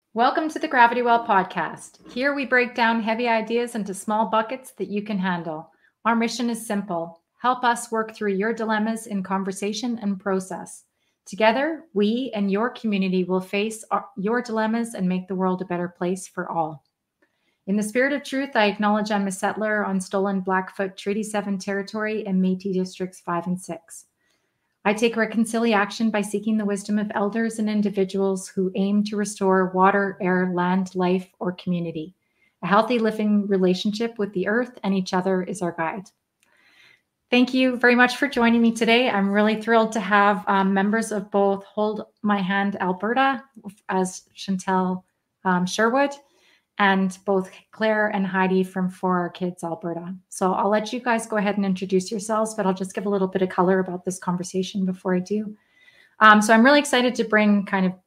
Welcome to the Gravity Well podcast. Here we break down heavy ideas into small buckets that you can handle. Our mission is simple: help us work through your dilemmas in conversation and process. Together, we and your community will face your dilemmas and make the world a better place for all. In the spirit of truth, I acknowledge I'm a settler on stolen Blackfoot Treaty 7 territory and Métis Districts 5 and 6. I take reconciliation by seeking the wisdom of elders and individuals who aim to restore water, air, land, life, or community. A healthy living relationship with the earth and each other is our guide. Thank you very much for joining me today. I'm really thrilled to have members of both Hold My Hand Alberta as Chantel Sherwood, and both Claire and Heidi from For Our Kids Alberta. So I'll let you guys go ahead and introduce yourselves, but I'll just give a little bit of color about this conversation before I do. So I'm really excited to bring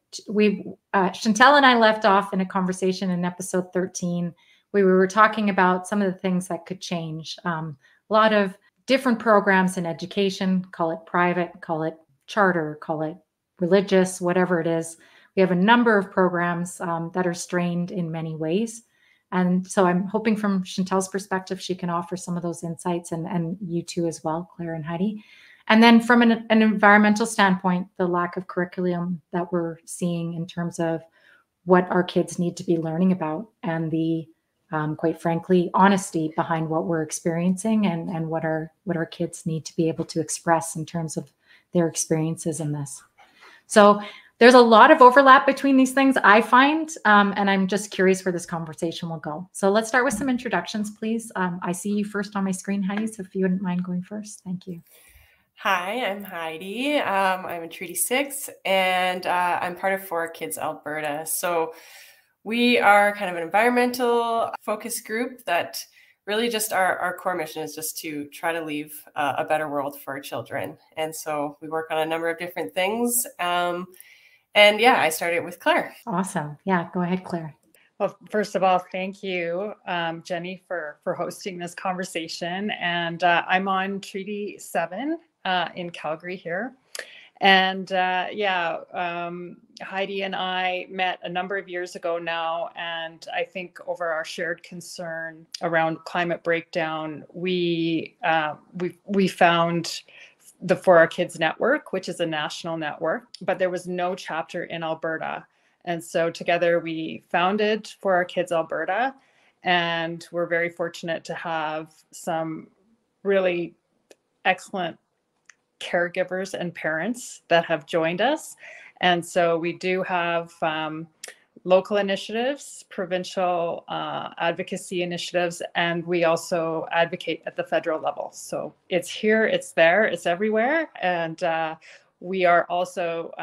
Chantel and I left off in a conversation in episode 13. We were talking about some of the things that could change. A lot of different programs in education, call it private, call it charter, call it religious, whatever it is. We have a number of programs that are strained in many ways. And so I'm hoping from Chantel's perspective, she can offer some of those insights, and you too as well, Claire and Heidi. And then from an environmental standpoint, the lack of curriculum that we're seeing in terms of what our kids need to be learning about, and the, quite frankly, honesty behind what we're experiencing, and what our kids need to be able to express in terms of their experiences in this. So there's a lot of overlap between these things, I find, and I'm just curious where this conversation will go. So let's start with some introductions, please. I see you first on my screen, Heidi, so if you wouldn't mind going first. Thank you. Hi, I'm Heidi. I'm in Treaty 6, and I'm part of For Our Kids Alberta. So we are kind of an environmental focus group that really just our core mission is just to try to leave a better world for our children. And so we work on a number of different things. And yeah, I started with Claire. Awesome. Yeah, go ahead, Claire. Well, first of all, thank you, Jenny, for hosting this conversation. And I'm on Treaty 7 in Calgary here. And Heidi and I met a number of years ago now. And I think over our shared concern around climate breakdown, we found the For Our Kids Network, which is a national network, but there was no chapter in Alberta. And so together we founded For Our Kids Alberta, and we're very fortunate to have some really excellent caregivers and parents that have joined us. And so we do have local initiatives, provincial advocacy initiatives, and we also advocate at the federal level. So it's here, it's there, it's everywhere. And we are also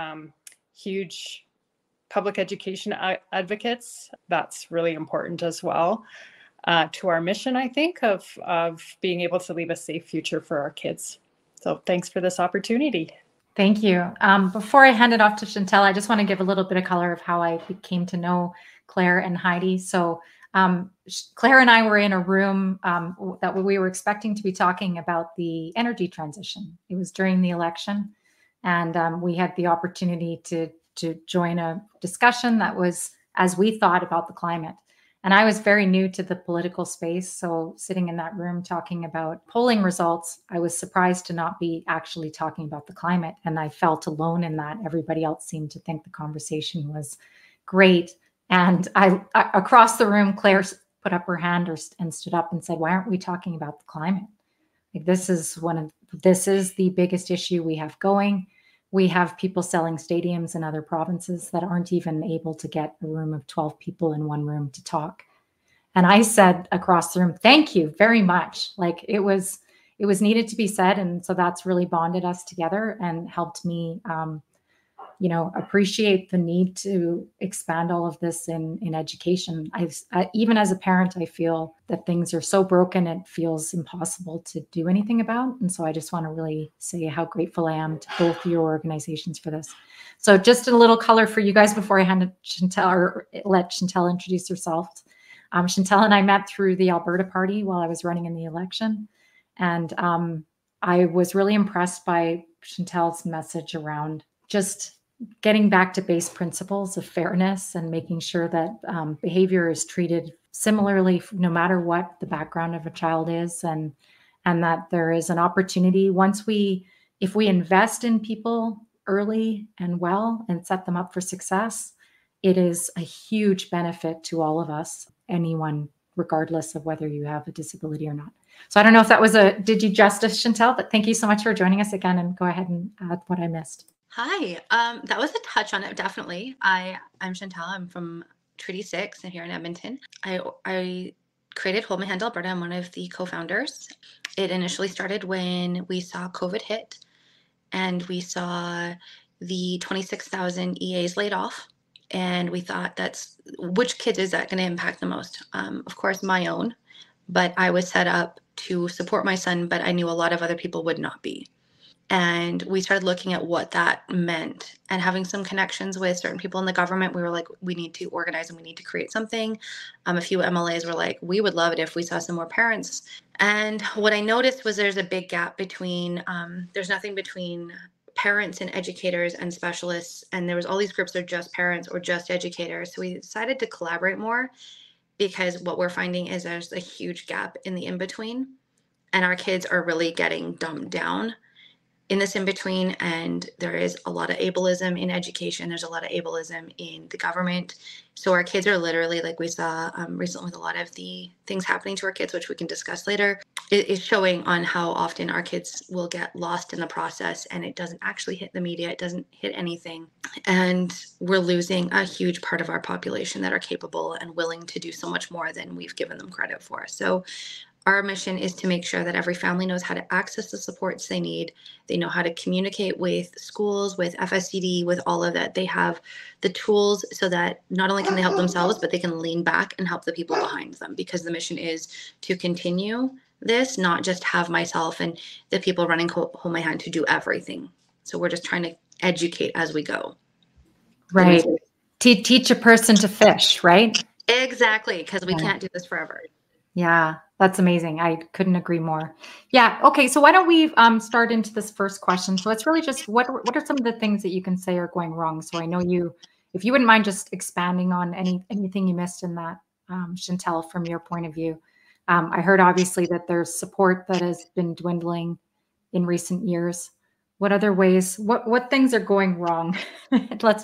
huge public education advocates. That's really important as well to our mission, I think, of being able to leave a safe future for our kids. So thanks for this opportunity. Thank you. Before I hand it off to Chantel, I just want to give a little bit of color of how I came to know Claire and Heidi. So Claire and I were in a room that we were expecting to be talking about the energy transition. It was during the election, and we had the opportunity to join a discussion that was as we thought about the climate. And I was very new to the political space. So sitting in that room talking about polling results, I was surprised to not be actually talking about the climate. And I felt alone in that. Everybody else seemed to think the conversation was great. And I across the room, Claire put up her hand and stood up and said, "Why aren't we talking about the climate? Like, this is the biggest issue we have going. We have people selling stadiums in other provinces that aren't even able to get a room of 12 people in one room to talk." And I said across the room, "Thank you very much." Like, it was needed to be said. And so that's really bonded us together and helped me, appreciate the need to expand all of this in education. Even as a parent, I feel that things are so broken, it feels impossible to do anything about. And so I just want to really say how grateful I am to both your organizations for this. So just a little color for you guys before I hand it to Chantel, or let Chantel introduce herself. Chantel and I met through the Alberta Party while I was running in the election. And I was really impressed by Chantel's message around just getting back to base principles of fairness and making sure that behavior is treated similarly, no matter what the background of a child is, and that there is an opportunity if we invest in people early and well and set them up for success, it is a huge benefit to all of us, anyone, regardless of whether you have a disability or not. So I don't know if that was did you justice, Chantel, but thank you so much for joining us again, and go ahead and add what I missed. Hi, that was a touch on it, definitely. I'm Chantel. I'm from Treaty 6 and here in Edmonton. I created Hold My Hand Alberta. I'm one of the co-founders. It initially started when we saw COVID hit and we saw the 26,000 EAs laid off. And we thought, which kids is that going to impact the most? Of course, my own, but I was set up to support my son, but I knew a lot of other people would not be. And we started looking at what that meant and having some connections with certain people in the government. We were like, we need to organize and we need to create something. A few MLAs were like, we would love it if we saw some more parents. And what I noticed was there's a big gap between, there's nothing between parents and educators and specialists. And there was all these groups that are just parents or just educators. So we decided to collaborate more because what we're finding is there's a huge gap in the in-between and our kids are really getting dumbed down in this in-between, and there is a lot of ableism in education. There's a lot of ableism in the government. So our kids are literally, like we saw recently with a lot of the things happening to our kids, which we can discuss later, it is showing on how often our kids will get lost in the process and it doesn't actually hit the media. It doesn't hit anything. And we're losing a huge part of our population that are capable and willing to do so much more than we've given them credit for. So our mission is to make sure that every family knows how to access the supports they need. They know how to communicate with schools, with FSCD, with all of that. They have the tools so that not only can they help themselves, but they can lean back and help the people behind them, because the mission is to continue this, not just have myself and the people running Hold My Hand to do everything. So we're just trying to educate as we go. Right. Teach a person to fish, right? Exactly, because we can't do this forever. Yeah, that's amazing. I couldn't agree more. Yeah. Okay. So why don't we start into this first question? So it's really just what are some of the things that you can say are going wrong? So I know if you wouldn't mind just expanding on anything you missed in that, Chantel, from your point of view. I heard obviously that there's support that has been dwindling in recent years. What other ways? What things are going wrong? let's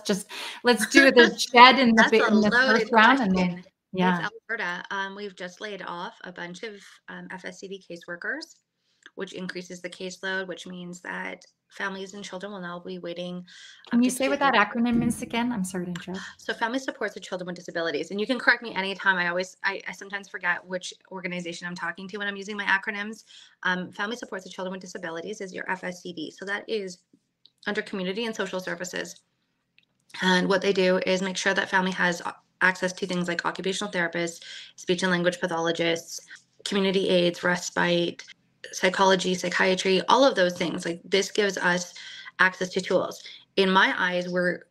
do the shed in the first round, and then. Yeah. It's Alberta. We've just laid off a bunch of FSCD caseworkers, which increases the caseload, which means that families and children will now be waiting. Can you say what that acronym is again? I'm sorry to interrupt. So Family Supports of Children with Disabilities. And you can correct me anytime. I sometimes forget which organization I'm talking to when I'm using my acronyms. Family Supports of Children with Disabilities is your FSCD. So that is under Community and Social Services. And what they do is make sure that family has access to things like occupational therapists, speech and language pathologists, community aides, respite, psychology, psychiatry, all of those things. Like, this gives us access to tools. In my eyes,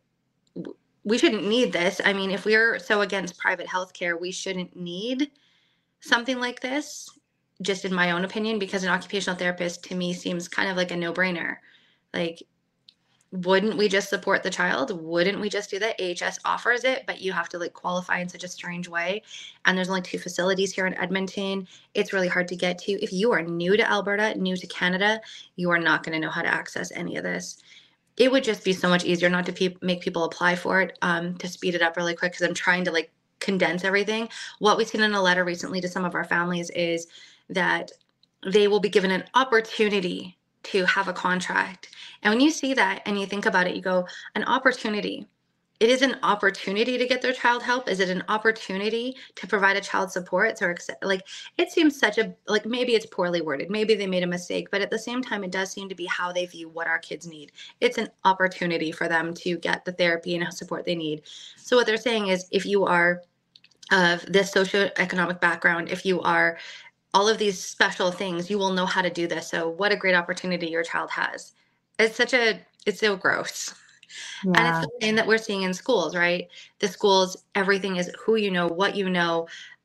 we shouldn't need this. I mean, if we're so against private healthcare, we shouldn't need something like this, just in my own opinion, because an occupational therapist to me seems kind of like a no-brainer. Like, wouldn't we just support the child? Wouldn't we just do that? AHS offers it, but you have to qualify in such a strange way. And there's only 2 facilities here in Edmonton. It's really hard to get to. If you are new to Alberta, new to Canada, you are not going to know how to access any of this. It would just be so much easier not to make people apply for it, to speed it up really quick, because I'm trying to condense everything. What we've seen in a letter recently to some of our families is that they will be given an opportunity to have a contract. And when you see that and you think about it, you go, an opportunity. It is an opportunity to get their child help. Is it an opportunity to provide a child support? Or it seems such a, maybe it's poorly worded. Maybe they made a mistake, but at the same time, it does seem to be how they view what our kids need. It's an opportunity for them to get the therapy and support they need. So what they're saying is, if you are of this socioeconomic background, if you are all of these special things, you will know how to do this. So what a great opportunity your child has. It's so gross. Yeah. And it's the same that we're seeing in schools, right? The schools, everything is who you know, what you know.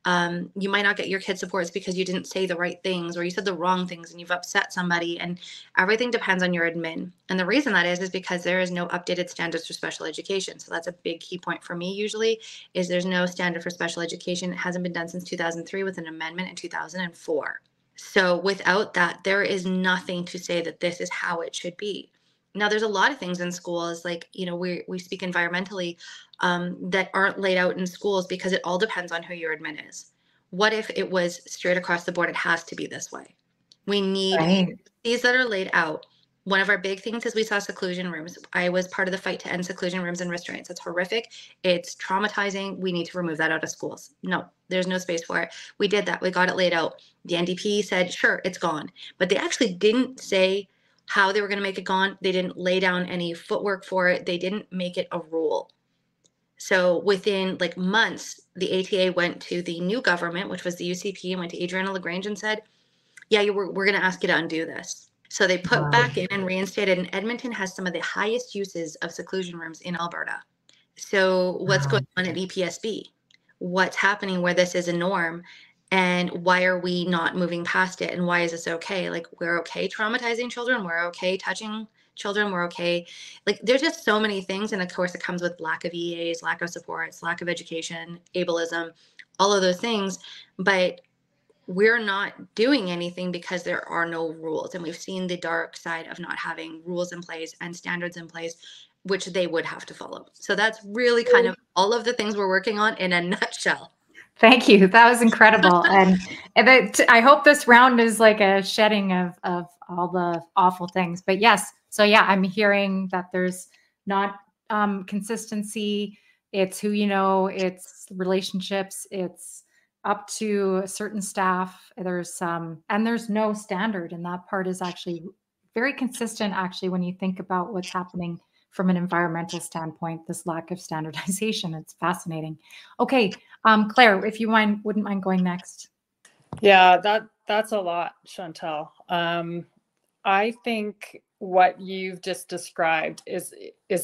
You might not get your kid supports because you didn't say the right things or you said the wrong things and you've upset somebody, and everything depends on your admin. And the reason that is because there is no updated standards for special education. So that's a big key point for me usually, is there's no standard for special education. It hasn't been done since 2003 with an amendment in 2004. So without that, there is nothing to say that this is how it should be. Now, there's a lot of things in schools, like, we speak environmentally, that aren't laid out in schools because it all depends on who your admin is. What if it was straight across the board? It has to be this way. We need these that are laid out. One of our big things is we saw seclusion rooms. I was part of the fight to end seclusion rooms and restraints. It's horrific. It's traumatizing. We need to remove that out of schools. No, there's no space for it. We did that. We got it laid out. The NDP said, sure, it's gone. But they actually didn't say how they were going to make it gone. They didn't lay down any footwork for it. They didn't make it a rule. So within like months, the ATA went to the new government, which was the UCP, and went to Adriana LaGrange and said, yeah, we're going to ask you to undo this. So they put back in and reinstated, and Edmonton has some of the highest uses of seclusion rooms in Alberta. So what's going on at EPSB? What's happening where this is a norm? And why are we not moving past it? And why is this okay? Like, we're okay traumatizing children. We're okay touching children. We're okay. Like, there's just so many things. And of course, it comes with lack of EAs, lack of supports, lack of education, ableism, all of those things. But we're not doing anything because there are no rules. And we've seen the dark side of not having rules in place and standards in place, which they would have to follow. So that's really kind of all of the things we're working on in a nutshell. Thank you. That was incredible. And I hope this round is like a shedding of all the awful things. But yes, so yeah, I'm hearing that there's not consistency. It's who you know, it's relationships, it's up to a certain staff. There's and there's no standard. And that part is actually very consistent, actually, when you think about what's happening from an environmental standpoint, this lack of standardization. It's fascinating. Okay, Claire, if you wouldn't mind going next. Yeah, that's a lot, Chantal. I think what you've just described is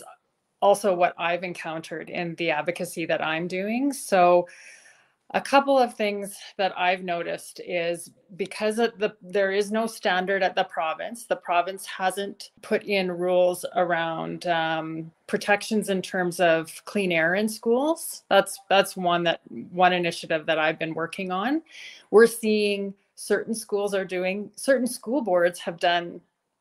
also what I've encountered in the advocacy that I'm doing. So a couple of things that I've noticed is because there is no standard at the province hasn't put in rules around protections in terms of clean air in schools. That's one initiative that I've been working on. We're seeing certain school boards have done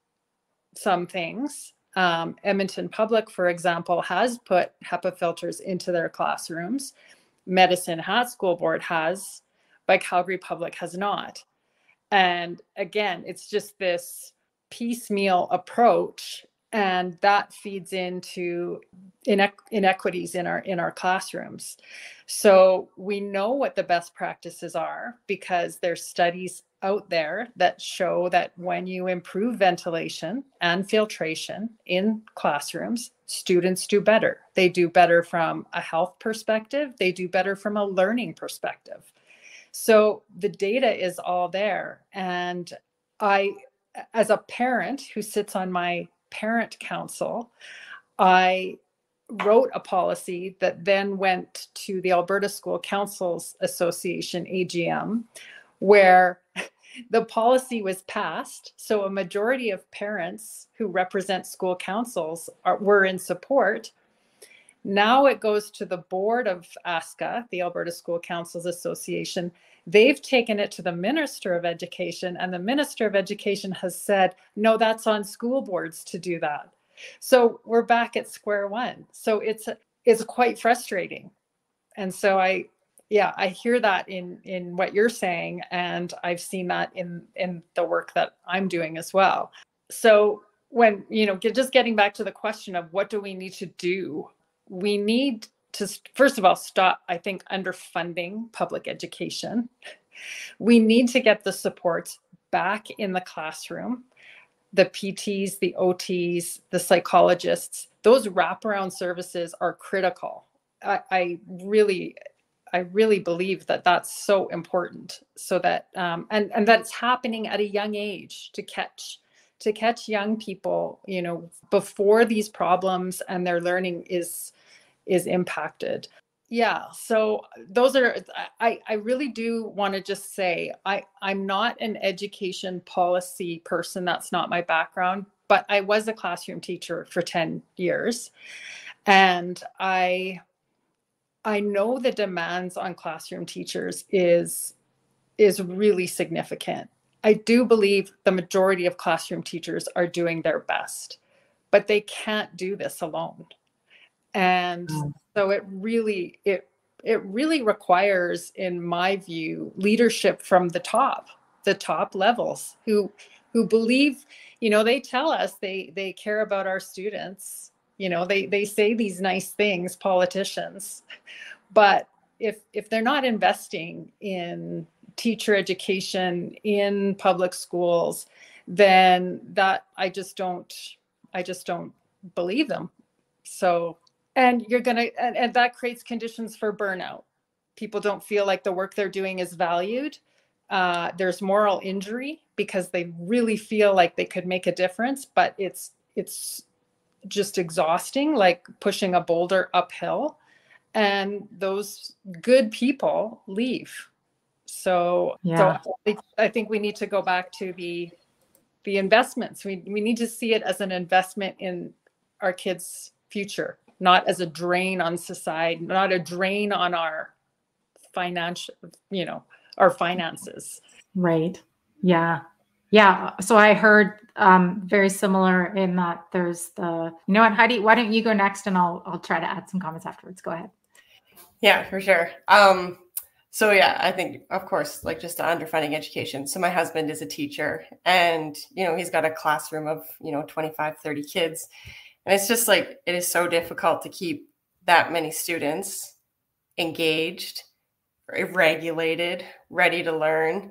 some things. Edmonton Public, for example, has put HEPA filters into their classrooms. Medicine Hat School Board has, but Calgary Public has not. And again, it's just this piecemeal approach, and that feeds into inequities in our classrooms. So we know what the best practices are because there's studies out there that show that when you improve ventilation and filtration in classrooms, students do better. They do better from a health perspective. They do better from a learning perspective. So the data is all there. And I, as a parent who sits on my parent council, I wrote a policy that then went to the Alberta School Councils Association, AGM, where the policy was passed. So a majority of parents who represent school councils were in support. Now it goes to the board of ASCA, the Alberta School Councils Association. They've taken it to the Minister of Education, and the Minister of Education has said, no, that's on school boards to do that. So we're back at square one. So it's quite frustrating. And so I hear that in what you're saying, and I've seen that in the work that I'm doing as well. So when, just getting back to the question of what do we need to do, we need to, first of all, stop, I think, underfunding public education. We need to get the supports back in the classroom. The PTs, the OTs, the psychologists, those wraparound services are critical. I really believe that that's so important, so that and that's happening at a young age to catch young people, before these problems and their learning is impacted. Yeah, so those are, I really do want to just say, I'm not an education policy person. That's not my background, but I was a classroom teacher for 10 years. And I know the demands on classroom teachers is really significant. I do believe the majority of classroom teachers are doing their best, but they can't do this alone. And so it really requires, in my view, leadership from the top levels who believe, they tell us they care about our students. They say these nice things, politicians, but if they're not investing in teacher education in public schools, then I just don't believe them. So, and and that creates conditions for burnout. People don't feel like the work they're doing is valued. There's moral injury because they really feel like they could make a difference, but it's just exhausting, like pushing a boulder uphill. And those good people leave. So I think we need to go back to the investments. We need to see it as an investment in our kids' future, not as a drain on society, not a drain on our financial, our finances. Right. Yeah. Yeah. So I heard very similar in that there's what, Heidi, why don't you go next and I'll try to add some comments afterwards. Go ahead. Yeah, for sure. So yeah, I think, of course, like just the underfunding education. So my husband is a teacher and, he's got a classroom of, 25, 30 kids. And it's just like, it is so difficult to keep that many students engaged, regulated, ready to learn.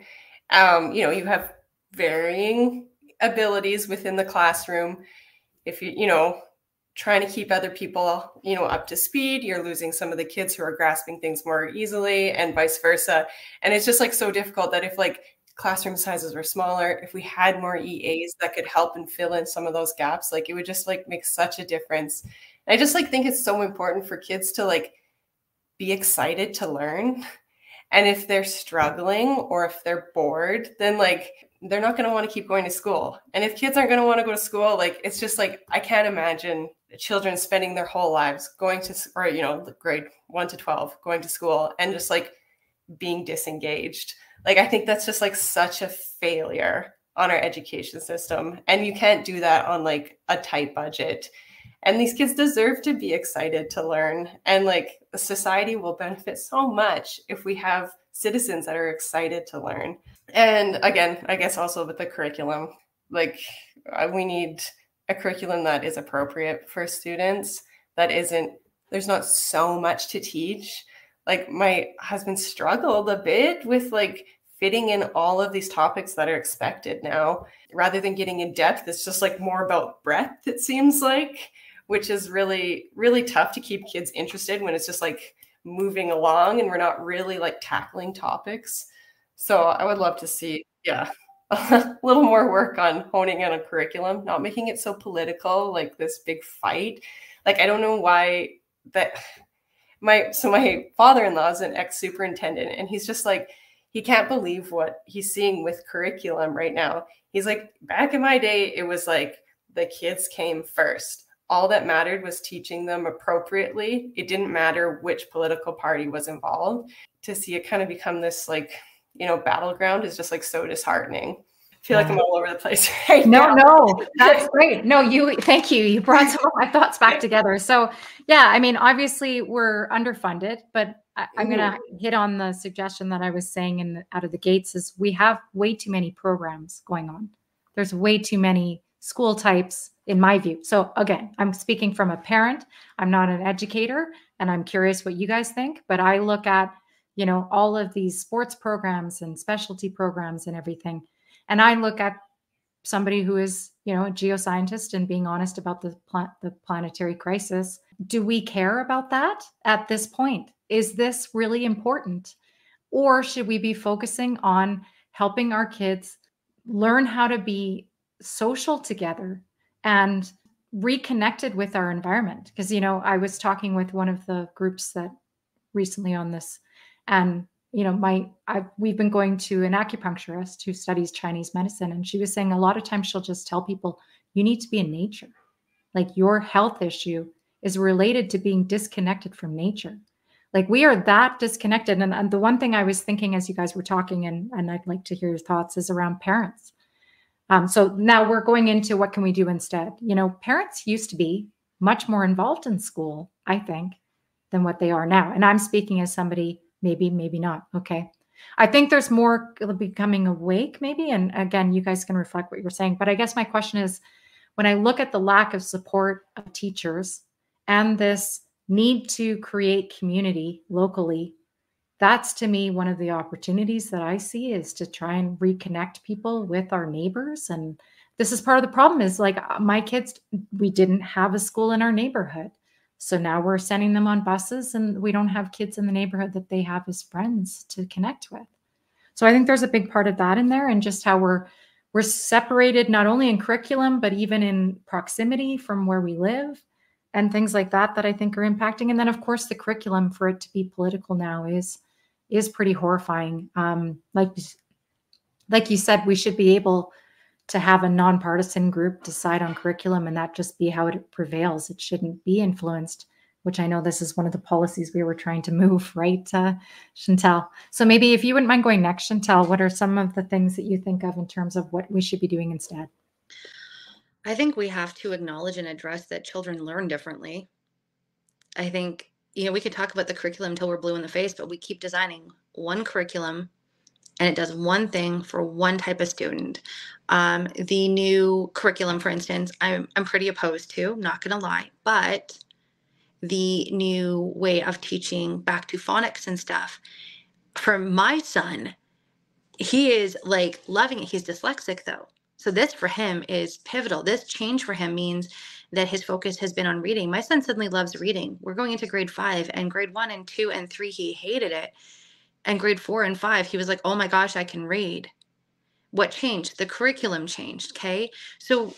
You have varying abilities within the classroom. If trying to keep other people, up to speed, you're losing some of the kids who are grasping things more easily and vice versa. And it's just like so difficult that if like classroom sizes were smaller, if we had more EAs that could help and fill in some of those gaps, like it would just like make such a difference. And I just like think it's so important for kids to like be excited to learn. And if they're struggling or if they're bored, then like they're not going to want to keep going to school. And if kids aren't going to want to go to school, like it's just like I can't imagine children spending their whole lives going to, or grade 1 to 12 going to school and just like being disengaged. Like I think that's just like such a failure on our education system, and you can't do that on like a tight budget. And these kids deserve to be excited to learn, and like the society will benefit so much if we have citizens that are excited to learn. And again, I guess also with the curriculum, like we need a curriculum that is appropriate for students, there's not so much to teach. Like my husband struggled a bit with like fitting in all of these topics that are expected now, rather than getting in depth. It's just like more about breadth, it seems like, which is really, really tough to keep kids interested when it's just like moving along and we're not really like tackling topics. So I would love to see, a little more work on honing in a curriculum, not making it so political, like this big fight. Like, I don't know why that my father-in-law is an ex-superintendent, and he's just like, he can't believe what he's seeing with curriculum right now. He's like, back in my day, it was like the kids came first. All that mattered was teaching them appropriately. It didn't matter which political party was involved. To see it kind of become this like, battleground is just like so disheartening. I feel like I'm all over the place right now. No, that's great. No, thank you. You brought some of my thoughts back together. So yeah, I mean, obviously we're underfunded, but I'm going to hit on the suggestion that I was saying out of the gates is we have way too many programs going on. There's way too many school types in my view. So again, I'm speaking from a parent. I'm not an educator, and I'm curious what you guys think, but I look at, all of these sports programs and specialty programs and everything. And I look at somebody who is, a geoscientist and being honest about the planetary crisis. Do we care about that at this point? Is this really important? Or should we be focusing on helping our kids learn how to be social together and reconnected with our environment? Because, I was talking with one of the groups that recently on this. And, we've been going to an acupuncturist who studies Chinese medicine. And she was saying a lot of times she'll just tell people, you need to be in nature. Like your health issue is related to being disconnected from nature. Like we are that disconnected. And the one thing I was thinking as you guys were talking, and I'd like to hear your thoughts, is around parents. So now we're going into what can we do instead? Parents used to be much more involved in school, I think, than what they are now. And I'm speaking as somebody, maybe not. Okay. I think there's more becoming awake, maybe. And again, you guys can reflect what you're saying. But I guess my question is, when I look at the lack of support of teachers and this need to create community locally, that's to me one of the opportunities that I see, is to try and reconnect people with our neighbors. And this is part of the problem, is like my kids, we didn't have a school in our neighborhood. So now we're sending them on buses, and we don't have kids in the neighborhood that they have as friends to connect with. So I think there's a big part of that in there, and just how we're separated, not only in curriculum, but even in proximity from where we live and things like that I think are impacting. And then of course the curriculum, for it to be political now, is pretty horrifying. Like you said, we should be able to have a nonpartisan group decide on curriculum, and that just be how it prevails. It shouldn't be influenced, which I know this is one of the policies we were trying to move, right, Chantal? So maybe if you wouldn't mind going next, Chantal, what are some of the things that you think of in terms of what we should be doing instead? I think we have to acknowledge and address that children learn differently. I think, we could talk about the curriculum until we're blue in the face, but we keep designing one curriculum and it does one thing for one type of student. The new curriculum, for instance, I'm pretty opposed to, not going to lie, but the new way of teaching back to phonics and stuff, for my son, he is like loving it. He's dyslexic though. So this for him is pivotal. This change for him means that his focus has been on reading. My son suddenly loves reading. We're going into grade 5, and grade 1 and 2 and 3, he hated it. And grade 4 and 5, he was like, oh my gosh, I can read. What changed? The curriculum changed. Okay. So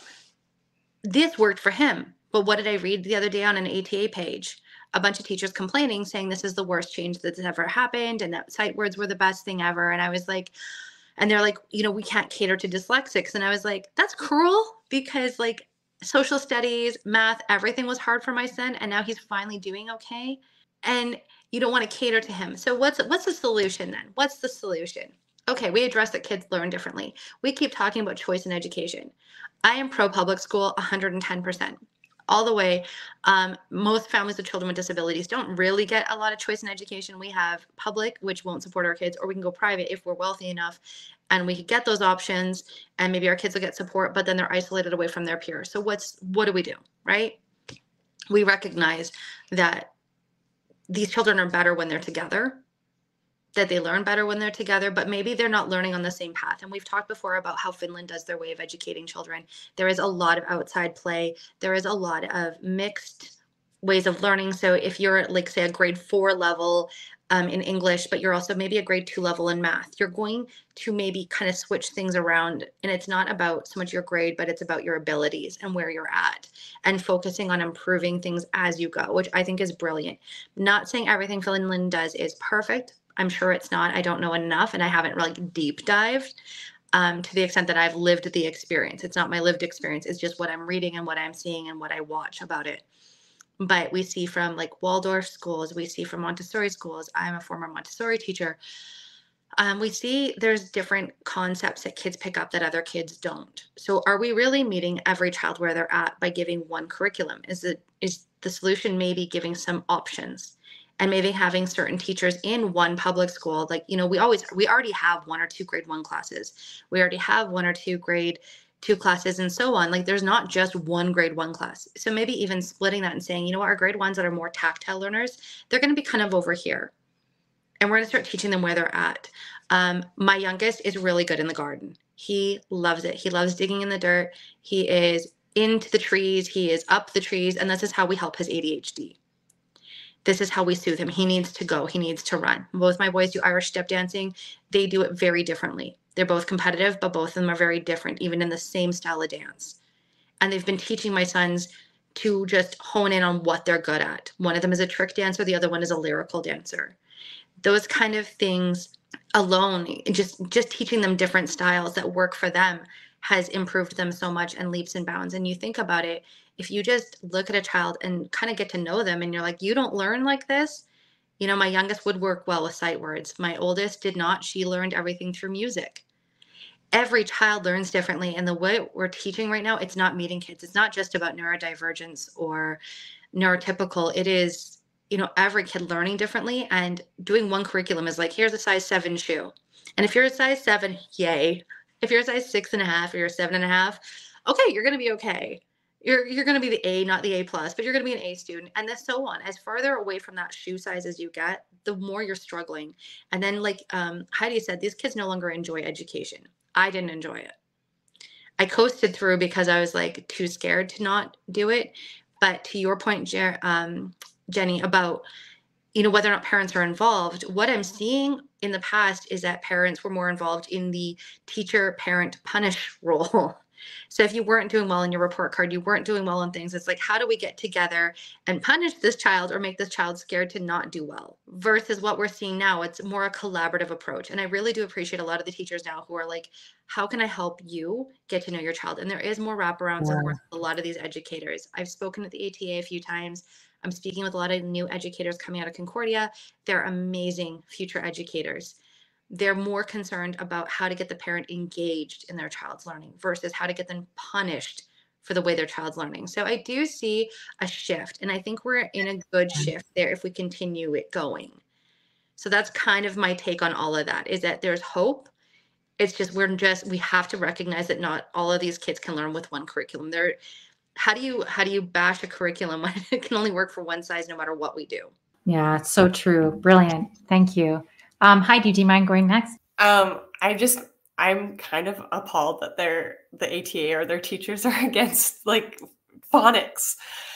this worked for him. But what did I read the other day on an ATA page? A bunch of teachers complaining, saying this is the worst change that's ever happened, and that sight words were the best thing ever. And I was like, and they're like, we can't cater to dyslexics. And I was like, that's cruel, because like social studies, math, everything was hard for my son. And now he's finally doing okay. And you don't want to cater to him. So what's the solution then? What's the solution? Okay, we address that kids learn differently. We keep talking about choice in education. I am pro public school 110%. All the way. Most families with children with disabilities don't really get a lot of choice in education. We have public, which won't support our kids, or we can go private if we're wealthy enough, and we could get those options, and maybe our kids will get support, but then they're isolated away from their peers. So what do we do, right? We recognize that these children are better when they're together, that they learn better when they're together, but maybe they're not learning on the same path. And we've talked before about how Finland does their way of educating children. There is a lot of outside play. There is a lot of mixed ways of learning. So if you're at, like, say, a grade 4 level in English, but you're also maybe a grade 2 level in math, you're going to maybe kind of switch things around. And it's not about so much your grade, but it's about your abilities and where you're at, and focusing on improving things as you go, which I think is brilliant. Not saying everything Finland does is perfect. I'm sure it's not. I don't know enough, and I haven't really deep dived to the extent that I've lived the experience. It's not my lived experience. It's just what I'm reading and what I'm seeing and what I watch about it. But we see from like Waldorf schools, we see from Montessori schools. I'm a former Montessori teacher. We see there's different concepts that kids pick up that other kids don't. So are we really meeting every child where they're at by giving one curriculum? Is the solution maybe giving some options? And maybe having certain teachers in one public school, like, we already have 1 or 2 grade 1 classes. We already have 1 or 2 grade 2 classes and so on. Like, there's not just one grade 1 class. So maybe even splitting that and saying, our grade 1s that are more tactile learners, they're going to be kind of over here. And we're going to start teaching them where they're at. My youngest is really good in the garden. He loves it. He loves digging in the dirt. He is into the trees. He is up the trees. And this is how we help his ADHD. This is how we soothe him. He needs to go. He needs to run. Both my boys do Irish step dancing. They do it very differently. They're both competitive, but both of them are very different, even in the same style of dance. And they've been teaching my sons to just hone in on what they're good at. One of them is a trick dancer, the other one is a lyrical dancer. Those kind of things alone, just teaching them different styles that work for them has improved them so much and leaps and bounds. And you think about it, if you just look at a child and kind of get to know them and you're like, you don't learn like this. You know, my youngest would work well with sight words. My oldest did not. She learned everything through music. Every child learns differently. And the way we're teaching right now, it's not meeting kids. It's not just about neurodivergence or neurotypical. It is, you know, every kid learning differently, and doing one curriculum is like, here's a size 7 shoe. And if you're a size 7, yay. If you're a size 6.5 or you're 7.5, okay, you're going to be okay. You're going to be the A, not the A+, but you're going to be an A student, and then so on. As farther away from that shoe size as you get, the more you're struggling. And then, like Heidi said, these kids no longer enjoy education. I didn't enjoy it. I coasted through because I was like too scared to not do it. But to your point, Jenny, about, you know, whether or not parents are involved, what I'm seeing in the past is that parents were more involved in the teacher, parent, punish role. So if you weren't doing well in your report card, you weren't doing well on things, it's like, how do we get together and punish this child or make this child scared to not do well? Versus what we're seeing now, it's more a collaborative approach. And I really do appreciate a lot of the teachers now who are like, how can I help you get to know your child? And there is more wraparound support with a lot of these educators. I've spoken at the ATA a few times. I'm speaking with a lot of new educators coming out of Concordia. They're amazing future educators. They're more concerned about how to get the parent engaged in their child's learning versus how to get them punished for the way their child's learning. So I do see a shift, and I think we're in a good shift there if we continue it going. So that's kind of my take on all of that, is that there's hope. It's just, we have to recognize that not all of these kids can learn with one curriculum. How do you bash a curriculum when it can only work for one size no matter what we do? Yeah, it's so true. Brilliant. Thank you. Heidi, do you mind going next? I'm kind of appalled that the ATA or their teachers are against like phonics.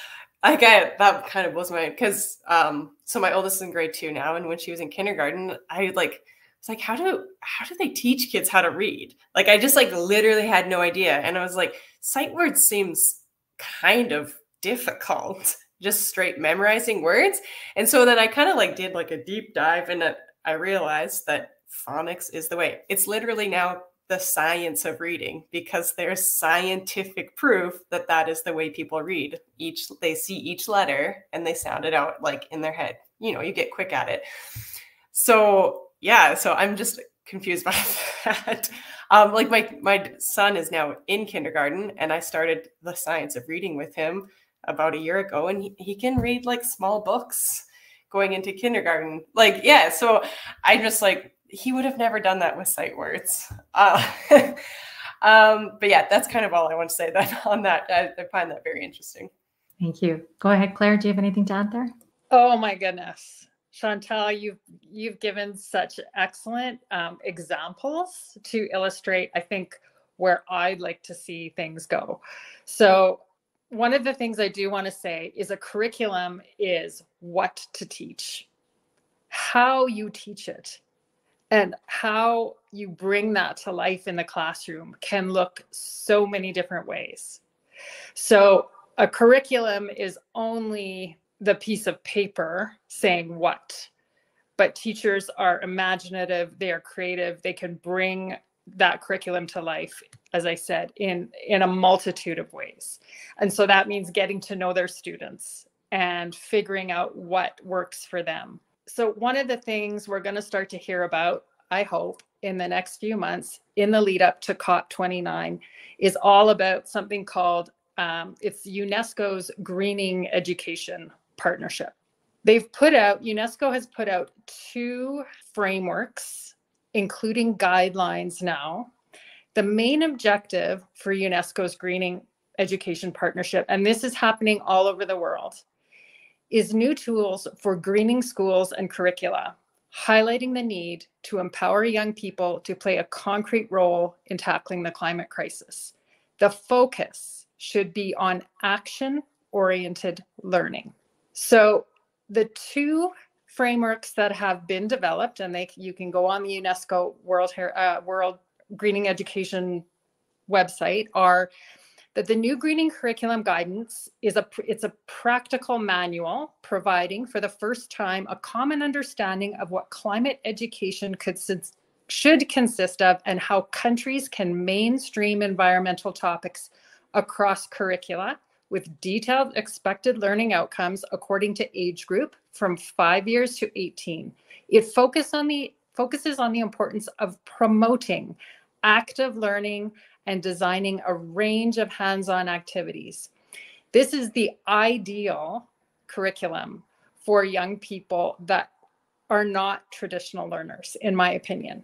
That kind of blows my mind, because so my oldest is in grade 2 now, and when she was in kindergarten, I was like, how do they teach kids how to read? Like, I just like literally had no idea, and I was like, sight words seems kind of difficult, just straight memorizing words. And so then I kind of like did like a deep dive, and I realized that phonics is the way. It's literally now the science of reading, because there's scientific proof that that is the way people read. They see each letter and they sound it out like in their head. You know, you get quick at it. So yeah, so I'm just confused by that. Like my son is now in kindergarten, and I started the science of reading with him about a year ago, and he can read like small books going into kindergarten. Like, yeah, so I just like, he would have never done that with sight words. But yeah, that's kind of all I want to say that on that. I find that very interesting. Thank you. Go ahead, Claire. Do you have anything to add there? Oh my goodness. Chantal, you've given such excellent examples to illustrate, I think, where I'd like to see things go. So one of the things I do want to say is a curriculum is what to teach, how you teach it, and how you bring that to life in the classroom can look so many different ways. So a curriculum is only the piece of paper saying what, but teachers are imaginative, they are creative, they can bring that curriculum to life, as I said, in a multitude of ways. And so that means getting to know their students and figuring out what works for them. So one of the things we're going to start to hear about, I hope, in the next few months in the lead up to COP29 is all about something called, it's UNESCO's Greening Education Partnership. UNESCO has put out 2 frameworks, including guidelines now. The main objective for UNESCO's Greening Education Partnership, and this is happening all over the world, is new tools for greening schools and curricula, highlighting the need to empower young people to play a concrete role in tackling the climate crisis. The focus should be on action-oriented learning. So the 2 frameworks that have been developed, and you can go on the UNESCO World Greening Education website, are that the new greening curriculum guidance is it's a practical manual providing for the first time a common understanding of what climate education should consist of and how countries can mainstream environmental topics across curricula with detailed expected learning outcomes according to age group from 5 years to 18. It focuses on the importance of promoting active learning and designing a range of hands-on activities. This is the ideal curriculum for young people that are not traditional learners, in my opinion.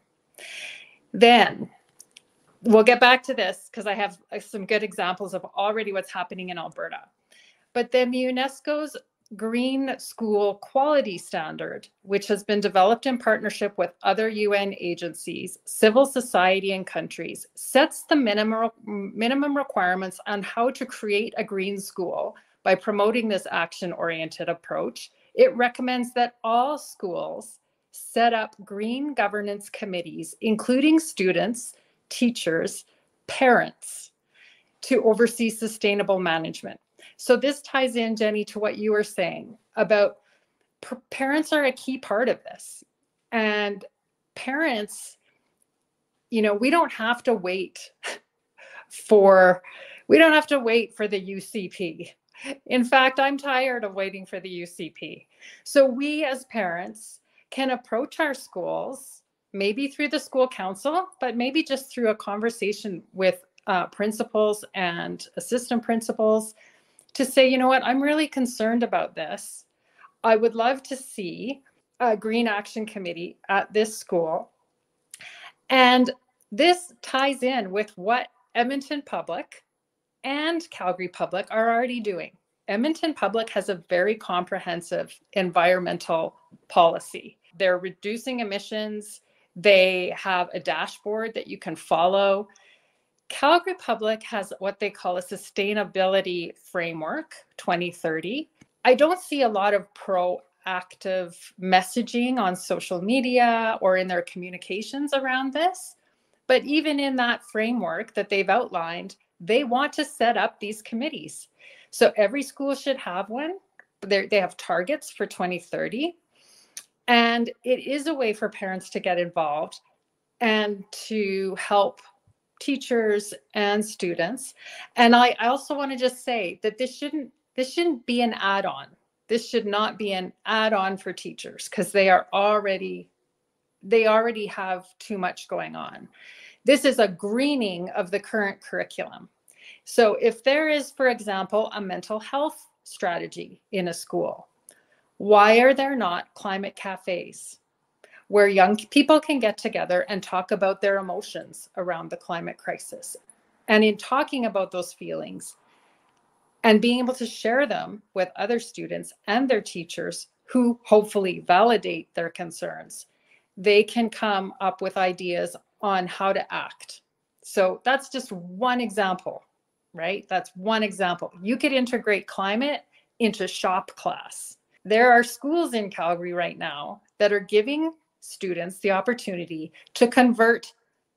Then we'll get back to this because I have some good examples of already what's happening in Alberta. But then the UNESCO's Green School Quality Standard, which has been developed in partnership with other UN agencies, civil society, and countries, sets the minimum requirements on how to create a green school by promoting this action-oriented approach. It recommends that all schools set up green governance committees, including students, teachers, parents, to oversee sustainable management. So this ties in, Jenny, to what you were saying about parents are a key part of this. And parents, we don't have to wait for the UCP. In fact, I'm tired of waiting for the UCP. So we as parents can approach our schools, maybe through the school council, but maybe just through a conversation with principals and assistant principals to say, you know what, I'm really concerned about this. I would love to see a Green Action Committee at this school. And this ties in with what Edmonton Public and Calgary Public are already doing. Edmonton Public has a very comprehensive environmental policy. They're reducing emissions. They have a dashboard that you can follow. Calgary Public has what they call a sustainability framework 2030. I don't see a lot of proactive messaging on social media or in their communications around this. But even in that framework that they've outlined, they want to set up these committees. So every school should have one. They have targets for 2030. And it is a way for parents to get involved and to help teachers and students. And I also want to just say that this shouldn't be an add-on. This should not be an add-on for teachers because they already have too much going on. This is a greening of the current curriculum. So if there is, for example, a mental health strategy in a school, why are there not climate cafes where young people can get together and talk about their emotions around the climate crisis? And in talking about those feelings and being able to share them with other students and their teachers who hopefully validate their concerns, they can come up with ideas on how to act. So that's just one example, right? That's one example. You could integrate climate into shop class. There are schools in Calgary right now that are giving students the opportunity to convert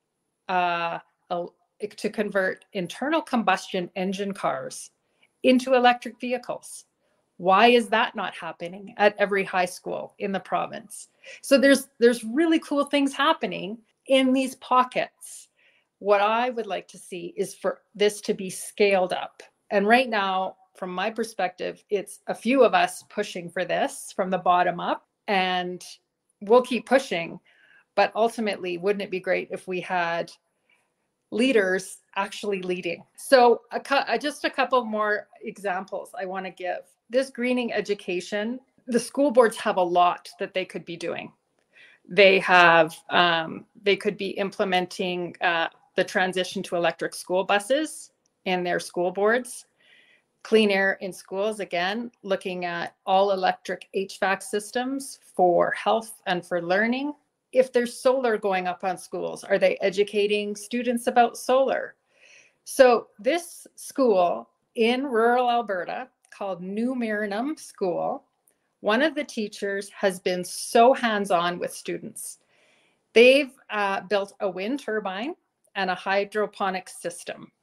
internal combustion engine cars into electric vehicles. Why is that not happening at every high school in the province? So there's really cool things happening in these pockets. What I would like to see is for this to be scaled up. And right now, from my perspective, it's a few of us pushing for this from the bottom up, and we'll keep pushing. But ultimately, wouldn't it be great if we had leaders actually leading? So just a couple more examples I want to give. This greening education, the school boards have a lot that they could be doing. They could be implementing the transition to electric school buses in their school boards. Clean air in schools, again, looking at all electric HVAC systems for health and for learning. If there's solar going up on schools, are they educating students about solar? So this school in rural Alberta called New Mirenum School, one of the teachers has been so hands-on with students. They've built a wind turbine and a hydroponic system.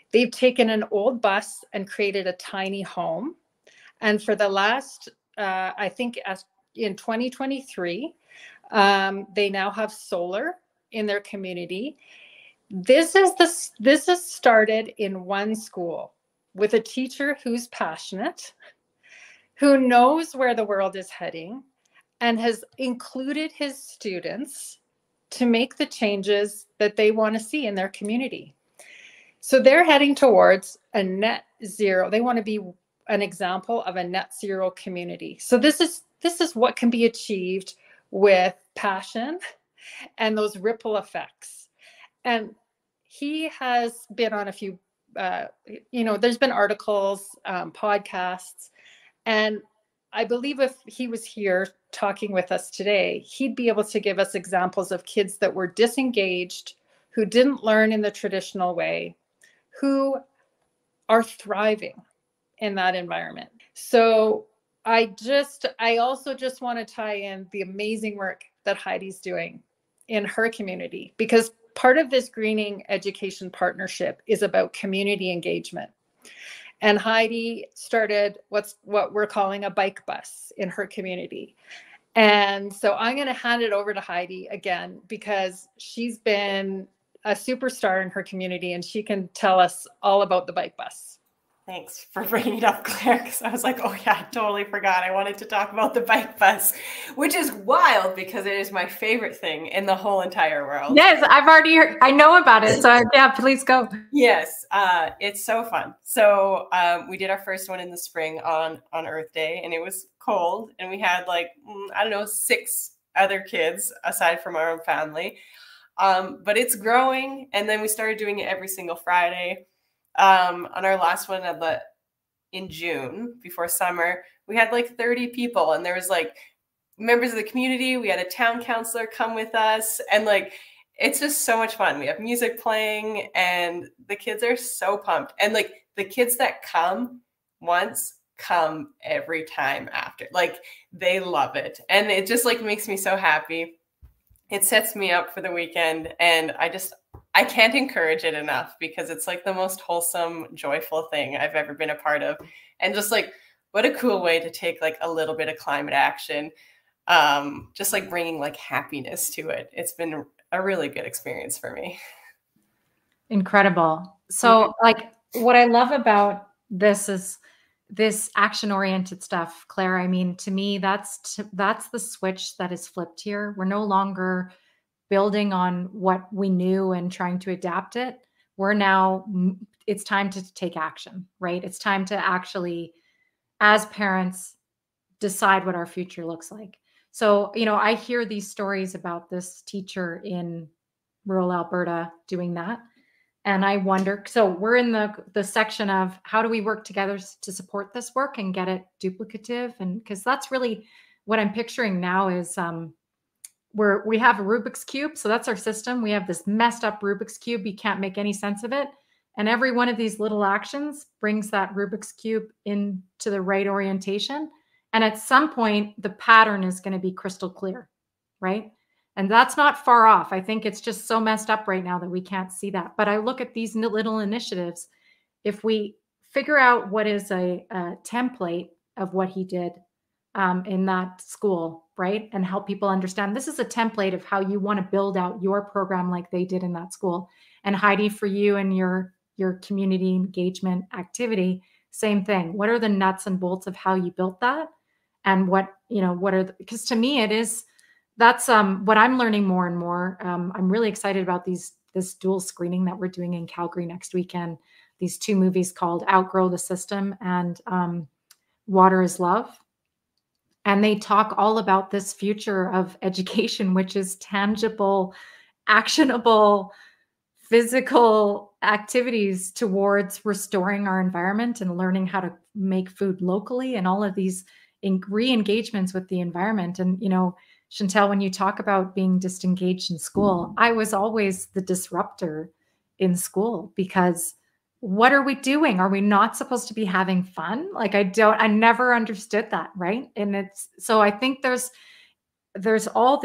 They've taken an old bus and created a tiny home. And for the last, I think in 2023, they now have solar in their community. This is started in one school with a teacher who's passionate, who knows where the world is heading, and has included his students to make the changes that they want to see in their community. So they're heading towards a net zero. They want to be an example of a net zero community. So this is what can be achieved with passion and those ripple effects. And he has been on a few, there's been articles, podcasts, and I believe if he was here talking with us today, he'd be able to give us examples of kids that were disengaged, who didn't learn in the traditional way, who are thriving in that environment. So I also just want to tie in the amazing work that Heidi's doing in her community, because part of this Greening Education Partnership is about community engagement. And Heidi started what we're calling a bike bus in her community. And so I'm going to hand it over to Heidi again, because she's been a superstar in her community and she can tell us all about the bike bus. Thanks for bringing it up, Claire, because I was like, oh yeah, I totally forgot. I wanted to talk about the bike bus, which is wild because it is my favorite thing in the whole entire world. Yes, I've already heard, I know about it. So yeah, please go. Yes, it's so fun. So we did our first one in the spring on Earth Day, and it was cold, and we had 6 other kids aside from our own family. But it's growing, and then we started doing it every single Friday. On our last one in June before summer, we had 30 people, and there was members of the community. We had a town councilor come with us, and it's just so much fun. We have music playing, and the kids are so pumped. And the kids that come once come every time after. They love it, and it just makes me so happy. It sets me up for the weekend, and I can't encourage it enough, because it's the most wholesome, joyful thing I've ever been a part of. And just what a cool way to take a little bit of climate action, just bringing happiness to it. It's been a really good experience for me. Incredible. So what I love about this is this action-oriented stuff, Claire. I mean, to me, that's the switch that is flipped here. We're no longer building on what we knew and trying to adapt it. It's time to take action, right? It's time to actually, as parents, decide what our future looks like. So, I hear these stories about this teacher in rural Alberta doing that. And I wonder, so we're in the section of how do we work together to support this work and get it duplicative? And because that's really what I'm picturing now is, we have a Rubik's Cube. So that's our system. We have this messed up Rubik's Cube. You can't make any sense of it. And every one of these little actions brings that Rubik's Cube into the right orientation. And at some point, the pattern is going to be crystal clear, right? And that's not far off. I think it's just so messed up right now that we can't see that. But I look at these little initiatives. If we figure out what is a template of what he did in that school, right? And help people understand this is a template of how you want to build out your program like they did in that school. And Heidi, for you and your community engagement activity, same thing. What are the nuts and bolts of how you built that? And because to me that's what I'm learning more and more. I'm really excited about this dual screening that we're doing in Calgary next weekend. These 2 movies called Outgrow the System and Water is Love. And they talk all about this future of education, which is tangible, actionable, physical activities towards restoring our environment and learning how to make food locally and all of these re-engagements with the environment. And, Chantel, when you talk about being disengaged in school, I was always the disruptor in school, because what are we doing? Are we not supposed to be having fun? I never understood that. Right. And so I think there's all these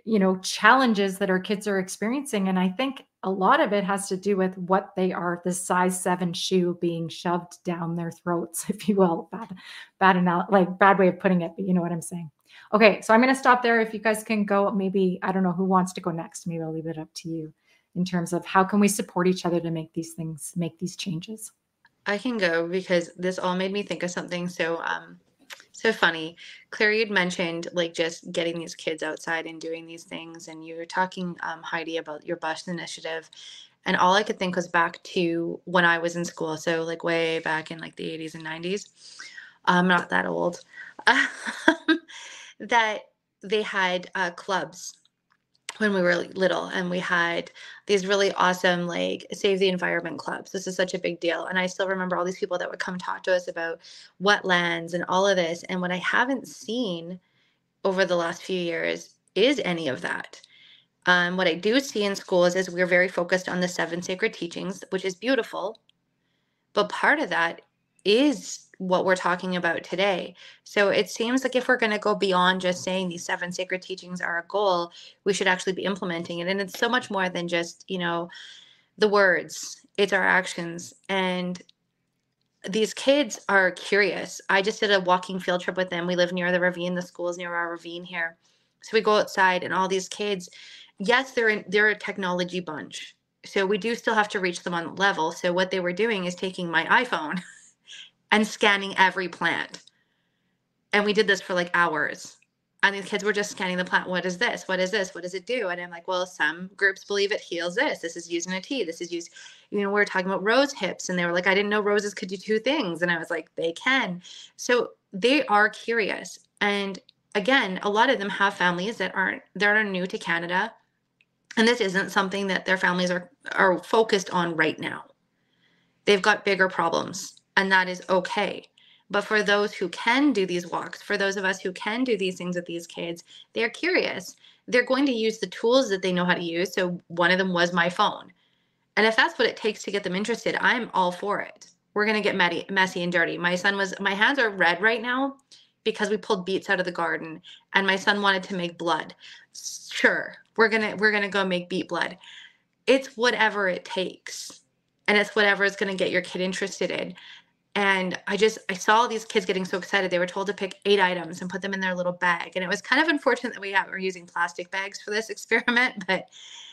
challenges that our kids are experiencing. And I think a lot of it has to do with what they are, the size 7 shoe being shoved down their throats, if you will. Bad way of putting it, but you know what I'm saying. Okay, so I'm going to stop there. If you guys can go, maybe, I don't know who wants to go next. Maybe I'll leave it up to you in terms of how can we support each other to make these changes. I can go because this all made me think of something so funny. Claire, you'd mentioned like just getting these kids outside and doing these things, and you were talking, Heidi, about your bus initiative, and all I could think was back to when I was in school, so like way back in like the 80s and 90s. I'm not that old. That they had clubs when we were little, and we had these really awesome like save the environment clubs. This is such a big deal, and I still remember all these people that would come talk to us about wetlands and all of this. And what I haven't seen over the last few years is any of that. What I do see in schools is we're very focused on the 7 sacred teachings, which is beautiful, but part of that is what we're talking about today. So it seems like if we're going to go beyond just saying these 7 sacred teachings are a goal, we should actually be implementing it. And it's so much more than just, the words, it's our actions. And these kids are curious. I just did a walking field trip with them. We live near the ravine. The school is near our ravine here. So we go outside, and all these kids, yes, they're a technology bunch. So we do still have to reach them on level. So what they were doing is taking my iPhone and scanning every plant. And we did this for like hours. And these kids were just scanning the plant. What is this? What is this? What does it do? And I'm like, well, some groups believe it heals this. This is used in a tea. This is used, we were talking about rose hips. And they were like, I didn't know roses could do 2 things. And I was like, they can. So they are curious. And again, a lot of them have families that are new to Canada. And this isn't something that their families are focused on right now. They've got bigger problems. And that is okay. But for those who can do these walks, for those of us who can do these things with these kids, they're curious. They're going to use the tools that they know how to use. So one of them was my phone. And if that's what it takes to get them interested, I'm all for it. We're going to get messy and dirty. My hands are red right now because we pulled beets out of the garden, and my son wanted to make blood. Sure, we're going to go make beet blood. It's whatever it takes. And it's whatever is going to get your kid interested in. And I saw these kids getting so excited. They were told to pick 8 items and put them in their little bag. And it was kind of unfortunate that we're using plastic bags for this experiment. But,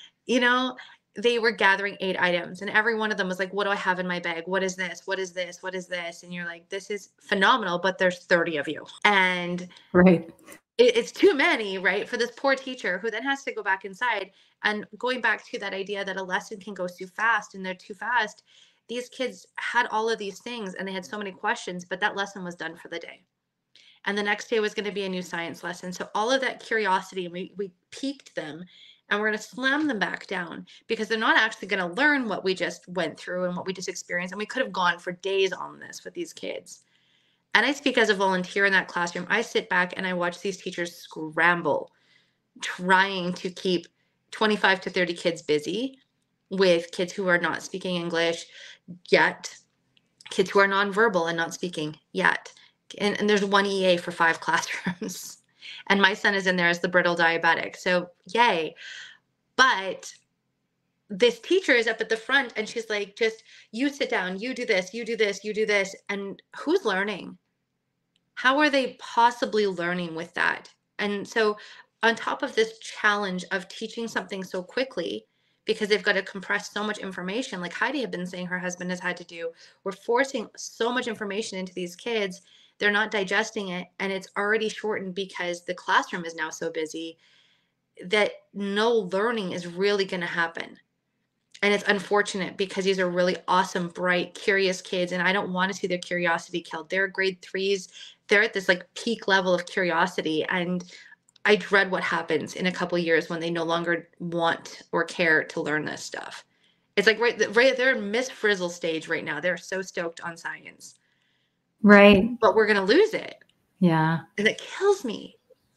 they were gathering 8 items. And every one of them was like, what do I have in my bag? What is this? What is this? What is this? And you're like, this is phenomenal, but there's 30 of you. And right. It's too many, right? For this poor teacher who then has to go back inside. And going back to that idea that a lesson can go too fast, and they're too fast. These kids had all of these things, and they had so many questions, but that lesson was done for the day. And the next day was going to be a new science lesson. So all of that curiosity, we piqued them, and we're going to slam them back down because they're not actually going to learn what we just went through and what we just experienced. And we could have gone for days on this with these kids. And I speak as a volunteer in that classroom. I sit back and I watch these teachers scramble, trying to keep 25 to 30 kids busy with kids who are not speaking English yet, kids who are nonverbal and not speaking yet. And there's 1 EA for 5 classrooms. And my son is in there as the brittle diabetic. So yay. But this teacher is up at the front, and she's like, just you sit down, you do this, you do this, you do this. And who's learning? How are they possibly learning with that? And so on top of this challenge of teaching something so quickly, because they've got to compress so much information, like Heidi had been saying her husband has had to do. We're forcing so much information into these kids. They're not digesting it, and it's already shortened because the classroom is now so busy that no learning is really going to happen. And it's unfortunate because these are really awesome, bright, curious kids, and I don't want to see their curiosity killed. They're grade 3s. They're at this like peak level of curiosity, and I dread what happens in a couple of years when they no longer want or care to learn this stuff. It's like right they're in Miss Frizzle stage right now. They're so stoked on science. Right. But we're going to lose it. Yeah. And it kills me.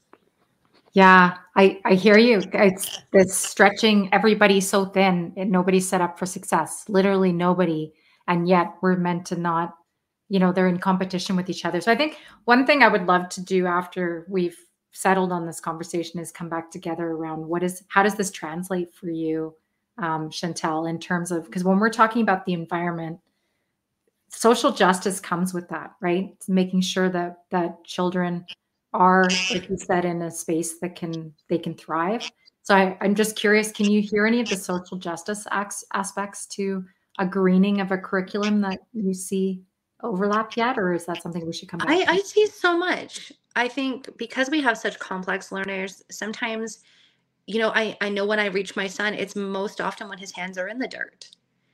Yeah, I hear you. It's stretching everybody so thin, and nobody's set up for success. Literally nobody. And yet we're meant to not, they're in competition with each other. So I think one thing I would love to do after we've settled on this conversation is come back together around how does this translate for you, Chantel, in terms of, because when we're talking about the environment, social justice comes with that, right? It's making sure that children are, like you said, in a space that they can thrive. So I'm just curious, can you hear any of the social justice aspects to a greening of a curriculum that you see overlap yet, or is that something we should come back to? I see so much. I think because we have such complex learners, sometimes, I know when I reach my son, it's most often when his hands are in the dirt.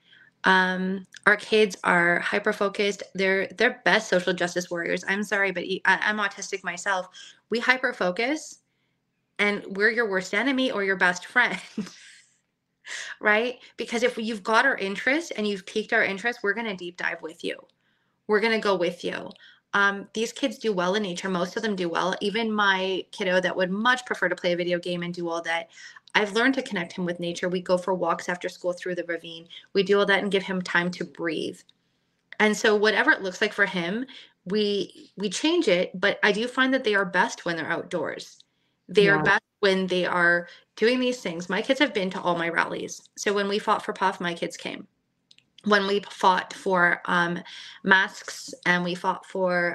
Our kids are hyper focused. They're best social justice warriors. I'm sorry, but I'm autistic myself. We hyper focus, and we're your worst enemy or your best friend. Right? Because if you've got our interest and you've piqued our interest, we're going to deep dive with you. We're going to go with you. These kids do well in nature. Most of them do well. Even my kiddo that would much prefer to play a video game and do all that, I've learned to connect him with nature. We go for walks after school through the ravine. We do all that and give him time to breathe. And so whatever it looks like for him, we change it. But I do find that they are best when they're outdoors. They are best when they are doing these things. My kids have been to all my rallies. So when we fought for Puff, my kids came. When we fought for masks and we fought for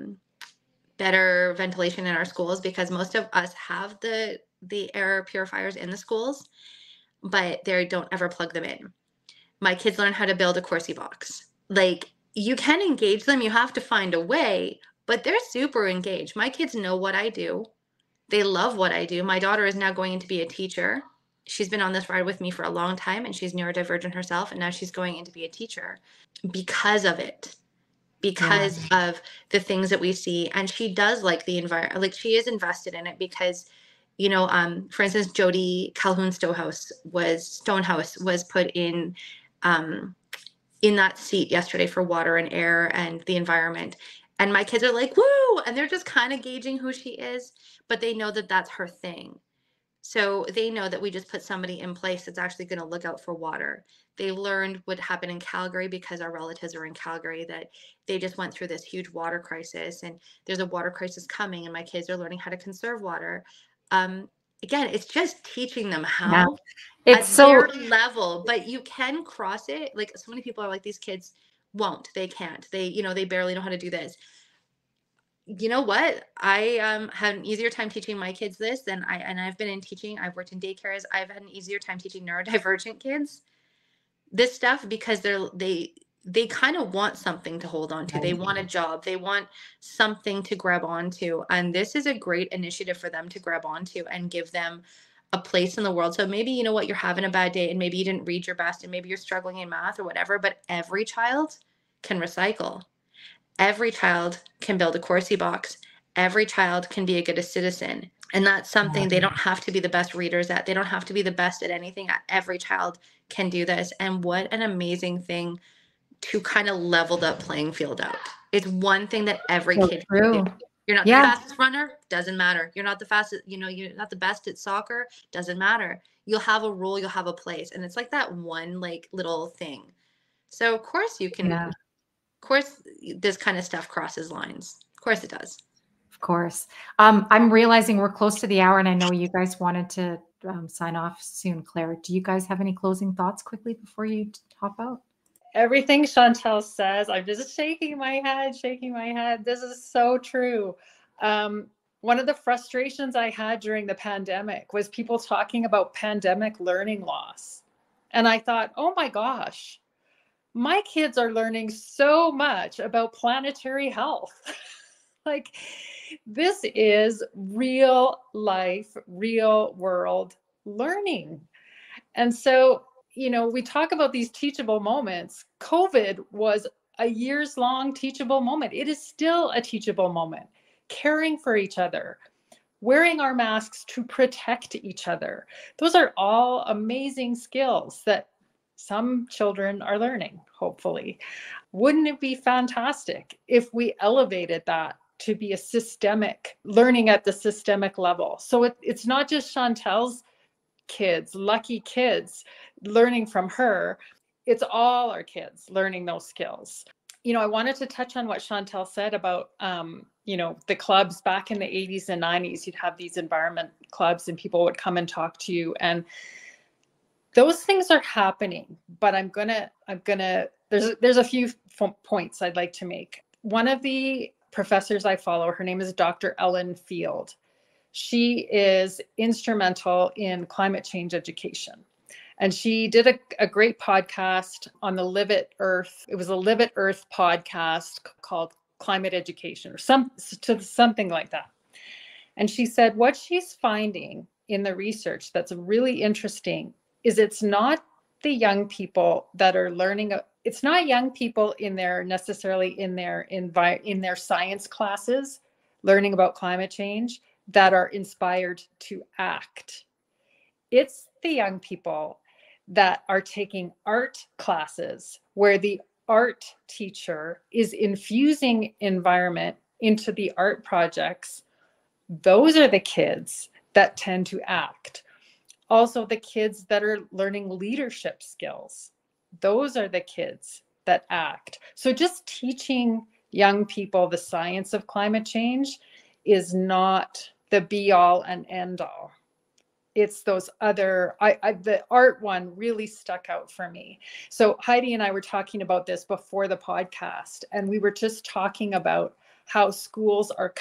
better ventilation in our schools, because most of us have the air purifiers in the schools, but they don't ever plug them in. My kids learn how to build a Corsi box. Like, you can engage them. You have to find a way, but they're super engaged. My kids know what I do. They love what I do. My daughter is now going to be a teacher. She's been on this ride with me for a long time, and she's neurodivergent herself. And now she's going in to be a teacher because of it, because of the things that we see. And she does like the environment. Like, she is invested in it because, for instance, Jody Calhoun Stonehouse was put in that seat yesterday for water and air and the environment. And my kids are like, woo! And they're just kind of gauging who she is, but they know that that's her thing. So they know that we just put somebody in place that's actually going to look out for water. They learned what happened in Calgary because our relatives are in Calgary, that they just went through this huge water crisis, and there's a water crisis coming, and my kids are learning how to conserve water. Again, it's just teaching them how at their level, but you can cross it. Like, so many people are like, these kids they can't, they barely know how to do this. You know what? I had an easier time teaching my kids this than I've been in teaching. I've worked in daycares. I've had an easier time teaching neurodivergent kids this stuff because they kind of want something to hold on to. They want a job. They want something to grab onto. And this is a great initiative for them to grab onto and give them a place in the world. So maybe, you know what, you're having a bad day and maybe you didn't read your best and maybe you're struggling in math or whatever, but every child can recycle. Every child can build a Corsi box. Every child can be a good citizen. And that's something they don't have to be the best readers at. They don't have to be the best at anything. Every child can do this. And what an amazing thing to kind of level that playing field out. It's one thing that every kid can do. You're not the fastest runner, doesn't matter. You're not the fastest, you're not the best at soccer, doesn't matter. You'll have a role, you'll have a place. And it's like that one little thing. So of course you can, of course this kind of stuff crosses lines. Of course it does. Of course. I'm realizing we're close to the hour and I know you guys wanted to sign off soon. Claire, do you guys have any closing thoughts quickly before you hop out? Everything Chantel says, I'm just shaking my head. This is so true. One of the frustrations I had during the pandemic was people talking about pandemic learning loss. And I thought, oh my gosh, my kids are learning so much about planetary health. Like, this is real life, real world learning. And so, we talk about these teachable moments. COVID was a years-long teachable moment. It is still a teachable moment. Caring for each other, wearing our masks to protect each other. Those are all amazing skills that some children are learning, hopefully. Wouldn't it be fantastic if we elevated that to be a systemic learning at the systemic level? So it's not just Chantel's kids, lucky kids, learning from her. It's all our kids learning those skills. I wanted to touch on what Chantel said about, the clubs back in the 80s and 90s, you'd have these environment clubs and people would come and talk to you, and those things are happening. But there's a few points I'd like to make. One of the professors I follow, her name is Dr. Ellen Field. She is instrumental in climate change education. And she did a great podcast on the Live It Earth. It was a Live It Earth podcast called Climate Education or something like that. And she said what she's finding in the research that's really interesting is it's not the young people that are learning. It's not young people necessarily in their science classes learning about climate change that are inspired to act. It's the young people that are taking art classes where the art teacher is infusing environment into the art projects. Those are the kids that tend to act. Also, the kids that are learning leadership skills, those are the kids that act. So just teaching young people the science of climate change is not the be all and end all. It's those other, the art one really stuck out for me. So Heidi and I were talking about this before the podcast, and we were just talking about how some schools are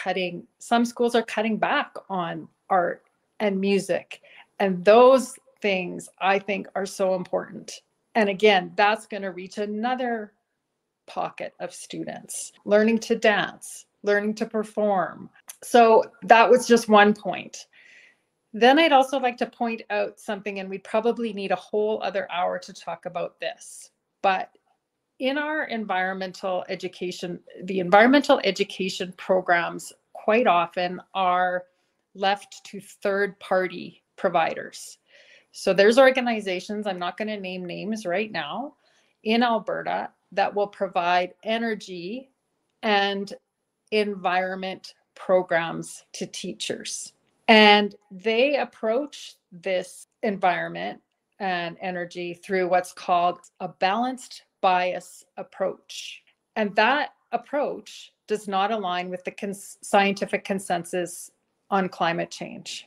cutting back on art and music. And those things I think are so important. And again, that's going to reach another pocket of students learning to dance, learning to perform. So that was just one point. Then I'd also like to point out something, and we probably need a whole other hour to talk about this, but in our environmental education, the environmental education programs quite often are left to third-party providers. So there's organizations, I'm not going to name names right now, in Alberta that will provide energy and environment programs to teachers. And they approach this environment and energy through what's called a balanced bias approach. And that approach does not align with the scientific consensus on climate change.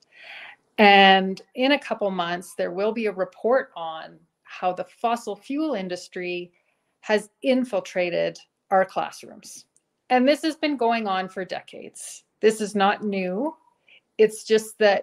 And in a couple months, there will be a report on how the fossil fuel industry has infiltrated our classrooms. And this has been going on for decades. This is not new. It's just that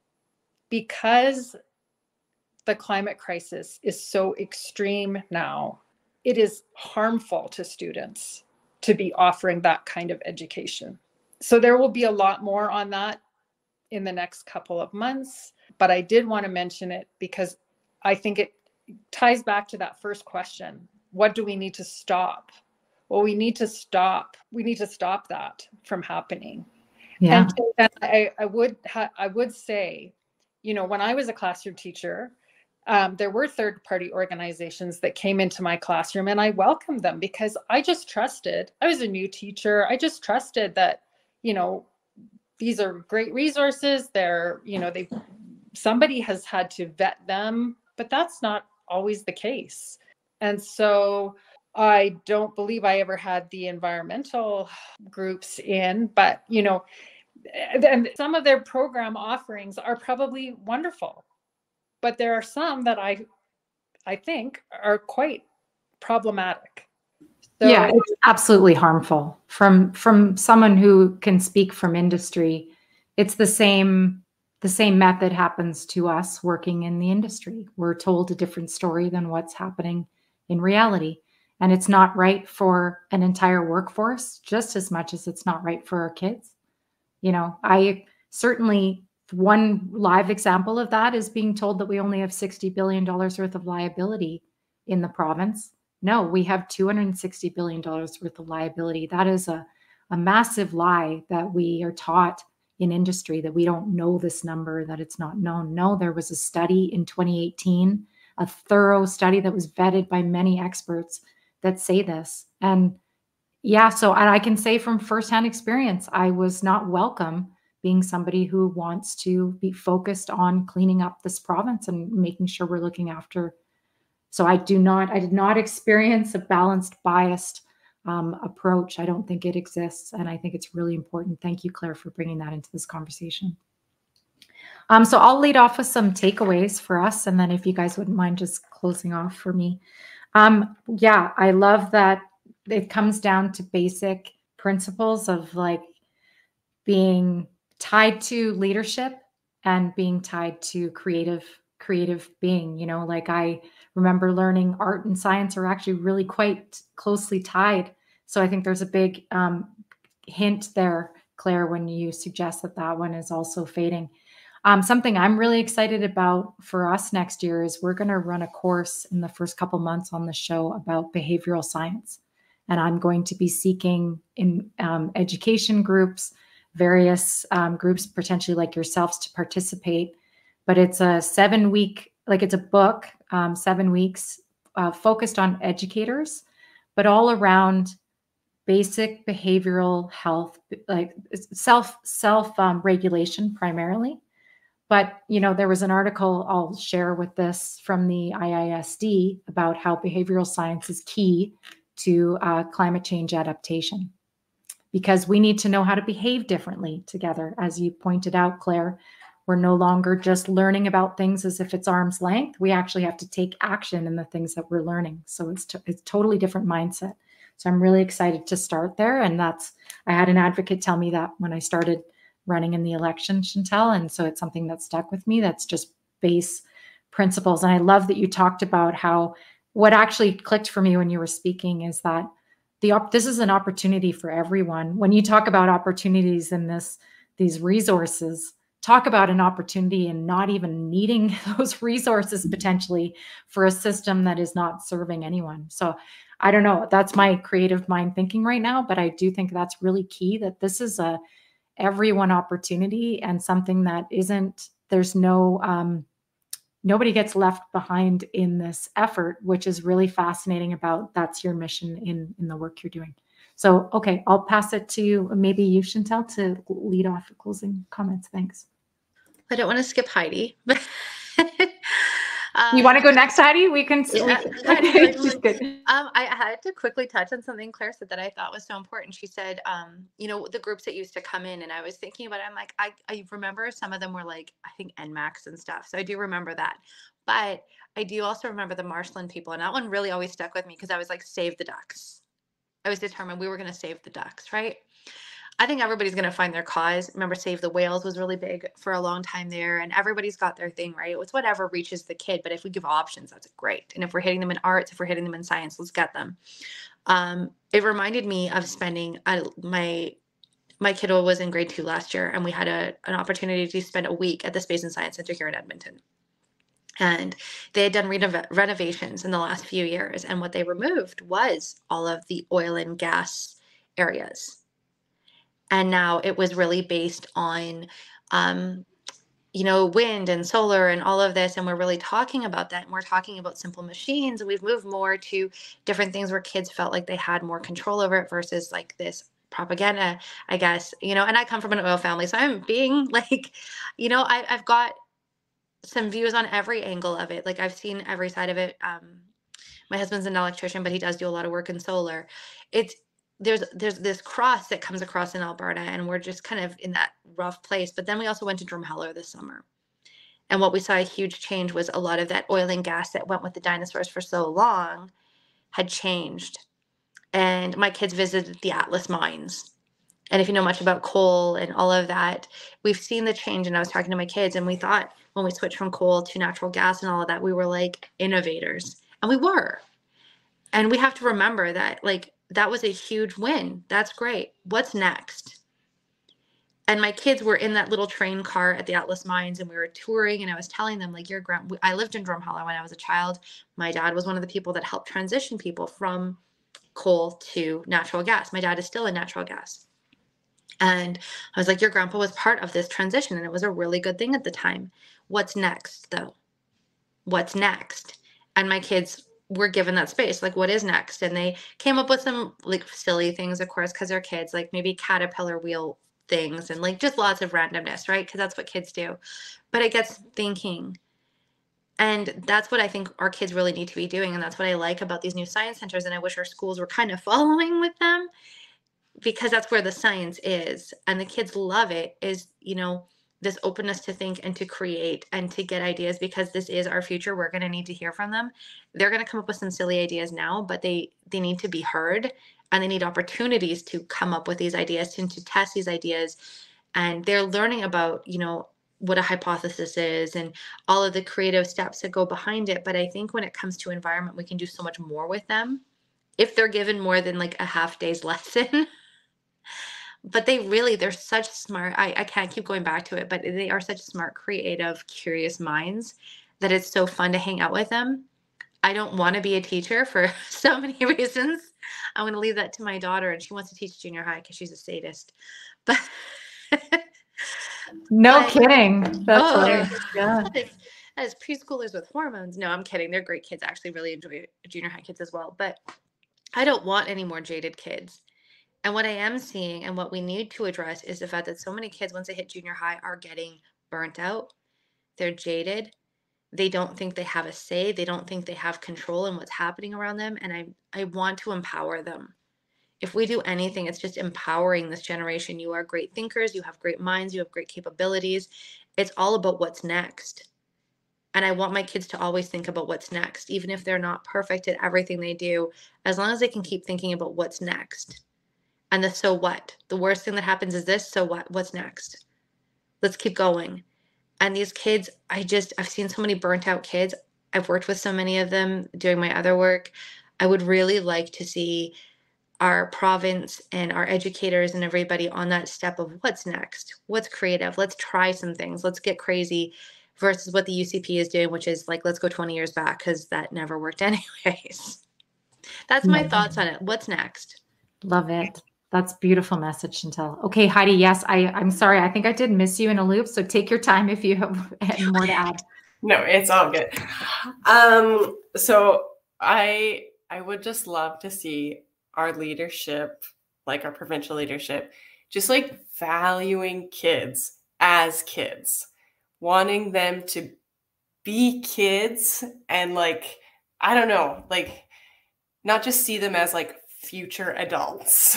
because the climate crisis is so extreme now, it is harmful to students to be offering that kind of education. So there will be a lot more on that in the next couple of months, but I did want to mention it because I think it ties back to that first question. What do we need to stop? Well, we need to stop that from happening. Yeah. And I would say, when I was a classroom teacher, there were third-party organizations that came into my classroom, and I welcomed them because I just trusted. I was a new teacher. I just trusted that, these are great resources. Somebody has had to vet them, but that's not always the case. And so I don't believe I ever had the environmental groups in, but, and some of their program offerings are probably wonderful, but there are some that I think are quite problematic. So, yeah, it's absolutely harmful. From someone who can speak from industry, it's the same method happens to us working in the industry. We're told a different story than what's happening in reality. And it's not right for an entire workforce, just as much as it's not right for our kids. I certainly, one live example of that is being told that we only have $60 billion worth of liability in the province. No, we have $260 billion worth of liability. That is a massive lie that we are taught in industry, that we don't know this number, that it's not known. No, there was a study in 2018, a thorough study that was vetted by many experts that say this. And yeah, so I can say from firsthand experience, I was not welcome being somebody who wants to be focused on cleaning up this province and making sure we're looking after. So I did not experience a balanced, biased approach. I don't think it exists. And I think it's really important. Thank you, Claire, for bringing that into this conversation. So I'll lead off with some takeaways for us. And then if you guys wouldn't mind just closing off for me. Yeah, I love that it comes down to basic principles of like being tied to leadership and being tied to creative being, you know, like I remember learning art and science are actually really quite closely tied. So I think there's a big hint there, Claire, when you suggest that that one is also fading. Something I'm really excited about for us next year is we're going to run a course in the first couple months on the show about behavioral science. And I'm going to be seeking in education groups, various groups, potentially like yourselves, to participate. But it's a 7-week, like it's a book, 7 weeks focused on educators, but all around basic behavioral health, like self regulation primarily. But, you know, there was an article I'll share with this from the IISD about how behavioral science is key to climate change adaptation, because we need to know how to behave differently together. As you pointed out, Claire, we're no longer just learning about things as if it's arm's length. We actually have to take action in the things that we're learning. So it's totally different mindset. So I'm really excited to start there. And I had an advocate tell me that when I started running in the election, Chantal. And so it's something that stuck with me. That's just base principles. And I love that you talked about how what actually clicked for me when you were speaking is that this is an opportunity for everyone. When you talk about opportunities in these resources, talk about an opportunity and not even needing those resources potentially for a system that is not serving anyone. So I don't know, that's my creative mind thinking right now, but I do think that's really key, that this is a everyone opportunity and something that there's no, nobody gets left behind in this effort, which is really fascinating about that's your mission in the work you're doing. So, okay, I'll pass it to maybe you, Chantal, to lead off the closing comments. Thanks. I don't want to skip Heidi. You want to go next, Heidi? We can. Okay, she's good. I had to quickly touch on something Claire said that I thought was so important. She said, you know, the groups that used to come in, and I was thinking about it. I'm like, I remember some of them were like, I think NMAX and stuff. So I do remember that. But I do also remember the Marshland people. And that one really always stuck with me because I was like, save the ducks. I was determined we were going to save the ducks, right? I think everybody's going to find their cause. Remember, Save the Whales was really big for a long time there, and everybody's got their thing, right? It's whatever reaches the kid, but if we give options, that's great. And if we're hitting them in arts, if we're hitting them in science, let's get them. It reminded me of spending, my kiddo was in grade 2 last year, and we had an opportunity to spend a week at the Space and Science Center here in Edmonton. And they had done renovations in the last few years, and what they removed was all of the oil and gas areas. And now it was really based on, you know, wind and solar and all of this. And we're really talking about that. And we're talking about simple machines. And we've moved more to different things where kids felt like they had more control over it versus like this propaganda, I guess, you know. And I come from an oil family. So I'm being like, you know, I've got some views on every angle of it. Like I've seen every side of it. My husband's an electrician, but he does do a lot of work in solar. There's this cross that comes across in Alberta, and we're just kind of in that rough place. But then we also went to Drumheller this summer. And what we saw a huge change was a lot of that oil and gas that went with the dinosaurs for so long had changed. And my kids visited the Atlas mines. And if you know much about coal and all of that, we've seen the change. And I was talking to my kids, and we thought when we switched from coal to natural gas and all of that, we were like innovators. And we were. And we have to remember that, like, that was a huge win. That's great. What's next? And my kids were in that little train car at the Atlas Mines, and we were touring, and I was telling them, like, I lived in Drumheller when I was a child. My dad was one of the people that helped transition people from coal to natural gas. My dad is still in natural gas. And I was like, your grandpa was part of this transition, and it was a really good thing at the time. What's next, though? What's next? And my kids were given that space, like, what is next? And they came up with some like silly things, of course, because they're kids, like maybe caterpillar wheel things and like just lots of randomness, right? Because that's what kids do. But it gets thinking, And that's what I think our kids really need to be doing. And that's what I like about these new science centers. And I wish our schools were kind of following with them, because that's where the science is. And the kids love it, is, this openness to think and to create and to get ideas, because this is our future. We're going to need to hear from them. They're going to come up with some silly ideas now, but they need to be heard, and they need opportunities to come up with these ideas and to test these ideas. And they're learning about, what a hypothesis is and all of the creative steps that go behind it. But I think when it comes to environment, we can do so much more with them if they're given more than like a half day's lesson. But they're such smart. I can't keep going back to it, but they are such smart, creative, curious minds that it's so fun to hang out with them. I don't want to be a teacher for so many reasons. I'm going to leave that to my daughter, and she wants to teach junior high because she's a sadist. But no kidding. That's that yeah. is preschoolers with hormones. No, I'm kidding. They're great kids. I actually really enjoy junior high kids as well. But I don't want any more jaded kids. And what I am seeing and what we need to address is the fact that so many kids, once they hit junior high, are getting burnt out. They're jaded. They don't think they have a say. They don't think they have control in what's happening around them. And I want to empower them. If we do anything, it's just empowering this generation. You are great thinkers. You have great minds. You have great capabilities. It's all about what's next. And I want my kids to always think about what's next, even if they're not perfect at everything they do, as long as they can keep thinking about what's next. And the so what? The worst thing that happens is this. So what? What's next? Let's keep going. And these kids, I've seen so many burnt out kids. I've worked with so many of them doing my other work. I would really like to see our province and our educators and everybody on that step of what's next, what's creative. Let's try some things. Let's get crazy, versus what the UCP is doing, which is like, let's go 20 years back, because that never worked anyways. That's my thoughts on it. What's next? Love it. That's a beautiful message, Chantel. Okay, Heidi, yes, I'm sorry. I think I did miss you in a loop. So take your time if you have more to add. No, it's all good. So I would just love to see our leadership, like our provincial leadership, just like valuing kids as kids, wanting them to be kids, and like, I don't know, like not just see them as like future adults.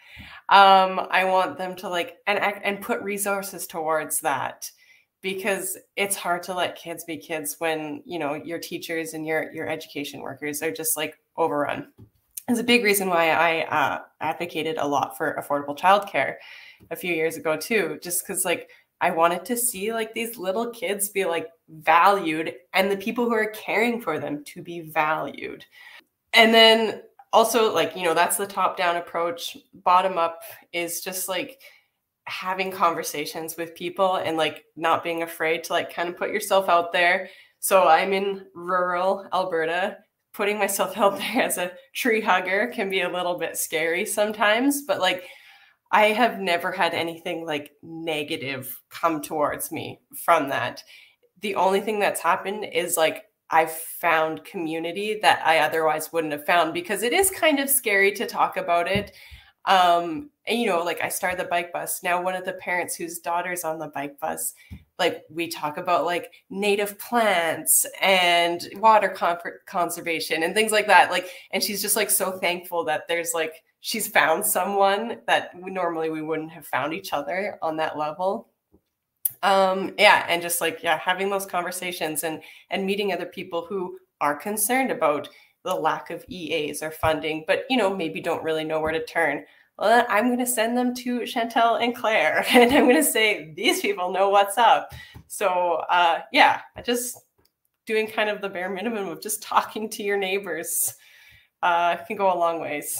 I want them to like and put resources towards that, because it's hard to let kids be kids when, your teachers and your education workers are just like overrun. It's a big reason why I advocated a lot for affordable childcare a few years ago too, just because like I wanted to see like these little kids be like valued, and the people who are caring for them to be valued. And then also, like, that's the top-down approach. Bottom up is just like having conversations with people and like not being afraid to like kind of put yourself out there. So I'm in rural Alberta. Putting myself out there as a tree hugger can be a little bit scary sometimes, but like I have never had anything like negative come towards me from that. The only thing that's happened is like I've found community that I otherwise wouldn't have found, because it is kind of scary to talk about it. And, like I started the bike bus. Now, one of the parents whose daughter's on the bike bus, like we talk about like native plants and water conservation and things like that. Like, and she's just like so thankful that there's like, she's found someone that normally we wouldn't have found each other on that level. And just like, having those conversations and meeting other people who are concerned about the lack of EAs or funding, but, maybe don't really know where to turn. Well, I'm going to send them to Chantel and Claire, and I'm going to say, these people know what's up. So, just doing kind of the bare minimum of just talking to your neighbors can go a long ways.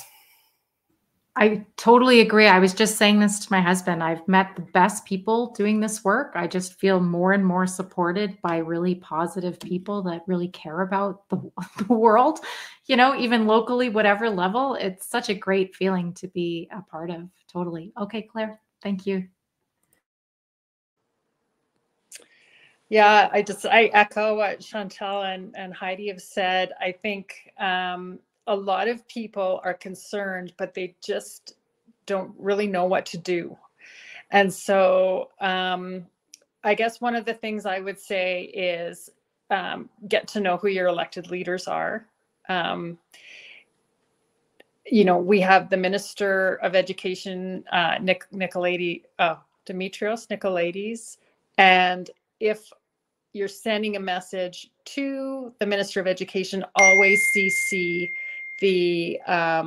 I totally agree. I was just saying this to my husband. I've met the best people doing this work. I just feel more and more supported by really positive people that really care about the world, even locally, whatever level. It's such a great feeling to be a part of. Totally. Okay, Claire, thank you. Yeah, I echo what Chantel and Heidi have said. I think a lot of people are concerned, but they just don't really know what to do. And so I guess one of the things I would say is get to know who your elected leaders are. You know, we have the Minister of Education, Demetrios Nicolaides. And if you're sending a message to the Minister of Education, always CC the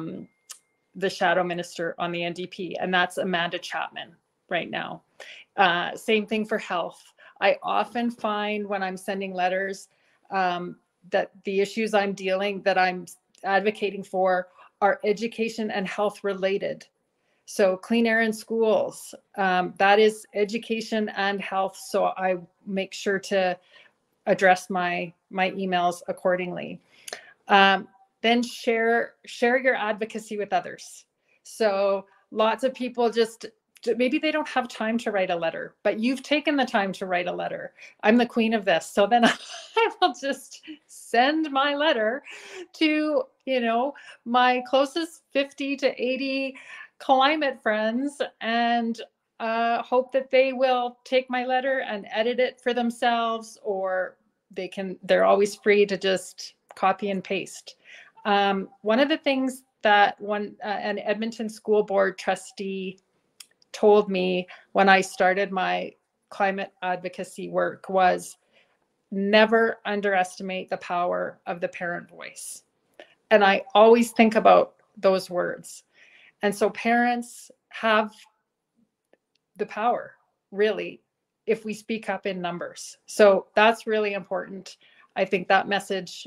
shadow minister on the NDP, and that's Amanda Chapman right now. Same thing for health. I often find when I'm sending letters that the issues I'm advocating for are education and health related. So clean air in schools, that is education and health. So I make sure to address my emails accordingly. Then share your advocacy with others. So lots of people maybe they don't have time to write a letter, but you've taken the time to write a letter. I'm the queen of this. So then I will just send my letter to, you know, my closest 50 to 80 climate friends and hope that they will take my letter and edit it for themselves, or they're always free to just copy and paste. One of the things that an Edmonton School Board trustee told me when I started my climate advocacy work was never underestimate the power of the parent voice. And I always think about those words. And so parents have the power, really, if we speak up in numbers. So that's really important. I think that message,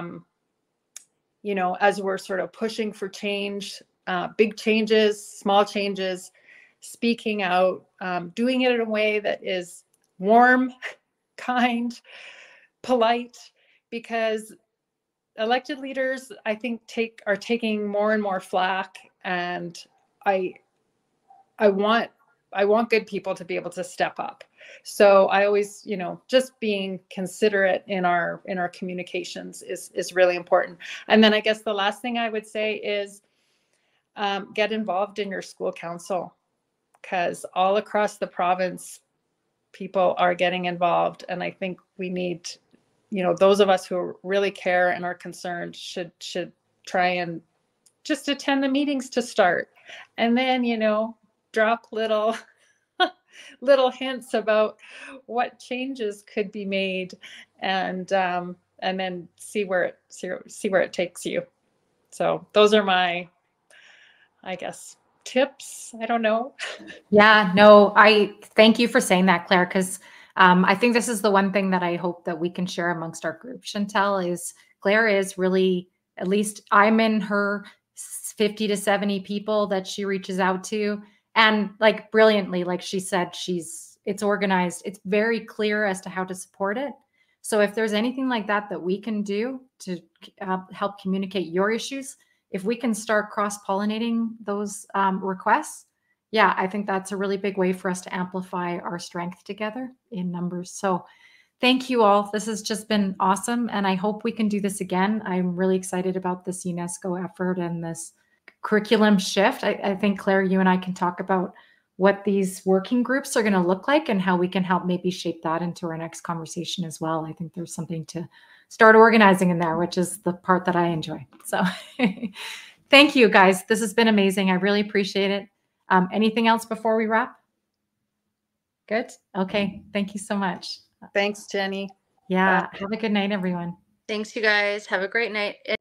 you know, as we're sort of pushing for change, big changes, small changes, speaking out, doing it in a way that is warm, kind, polite, because elected leaders, I think, are taking more and more flack, and I want good people to be able to step up. So I always, you know, just being considerate in our communications is really important. And then I guess the last thing I would say is get involved in your school council, because all across the province, people are getting involved. And I think we need, you know, those of us who really care and are concerned should try and just attend the meetings to start. And then, you know, drop little hints about what changes could be made, and then see where it takes you. So those are my, I guess, tips. I don't know. Yeah, no, I thank you for saying that, Claire, because I think this is the one thing that I hope that we can share amongst our group. Chantel is, Claire is really, at least I'm in her 50 to 70 people that she reaches out to. And like brilliantly, like she said, it's organized. It's very clear as to how to support it. So if there's anything like that we can do to help communicate your issues, if we can start cross-pollinating those requests, yeah, I think that's a really big way for us to amplify our strength together in numbers. So thank you all. This has just been awesome. And I hope we can do this again. I'm really excited about this UNESCO effort and this curriculum shift. I think, Claire, you and I can talk about what these working groups are going to look like and how we can help maybe shape that into our next conversation as well. I think there's something to start organizing in there, which is the part that I enjoy. So thank you, guys. This has been amazing. I really appreciate it. Anything else before we wrap? Good. Okay. Thank you so much. Thanks, Jenny. Yeah. Bye. Have a good night, everyone. Thanks, you guys. Have a great night.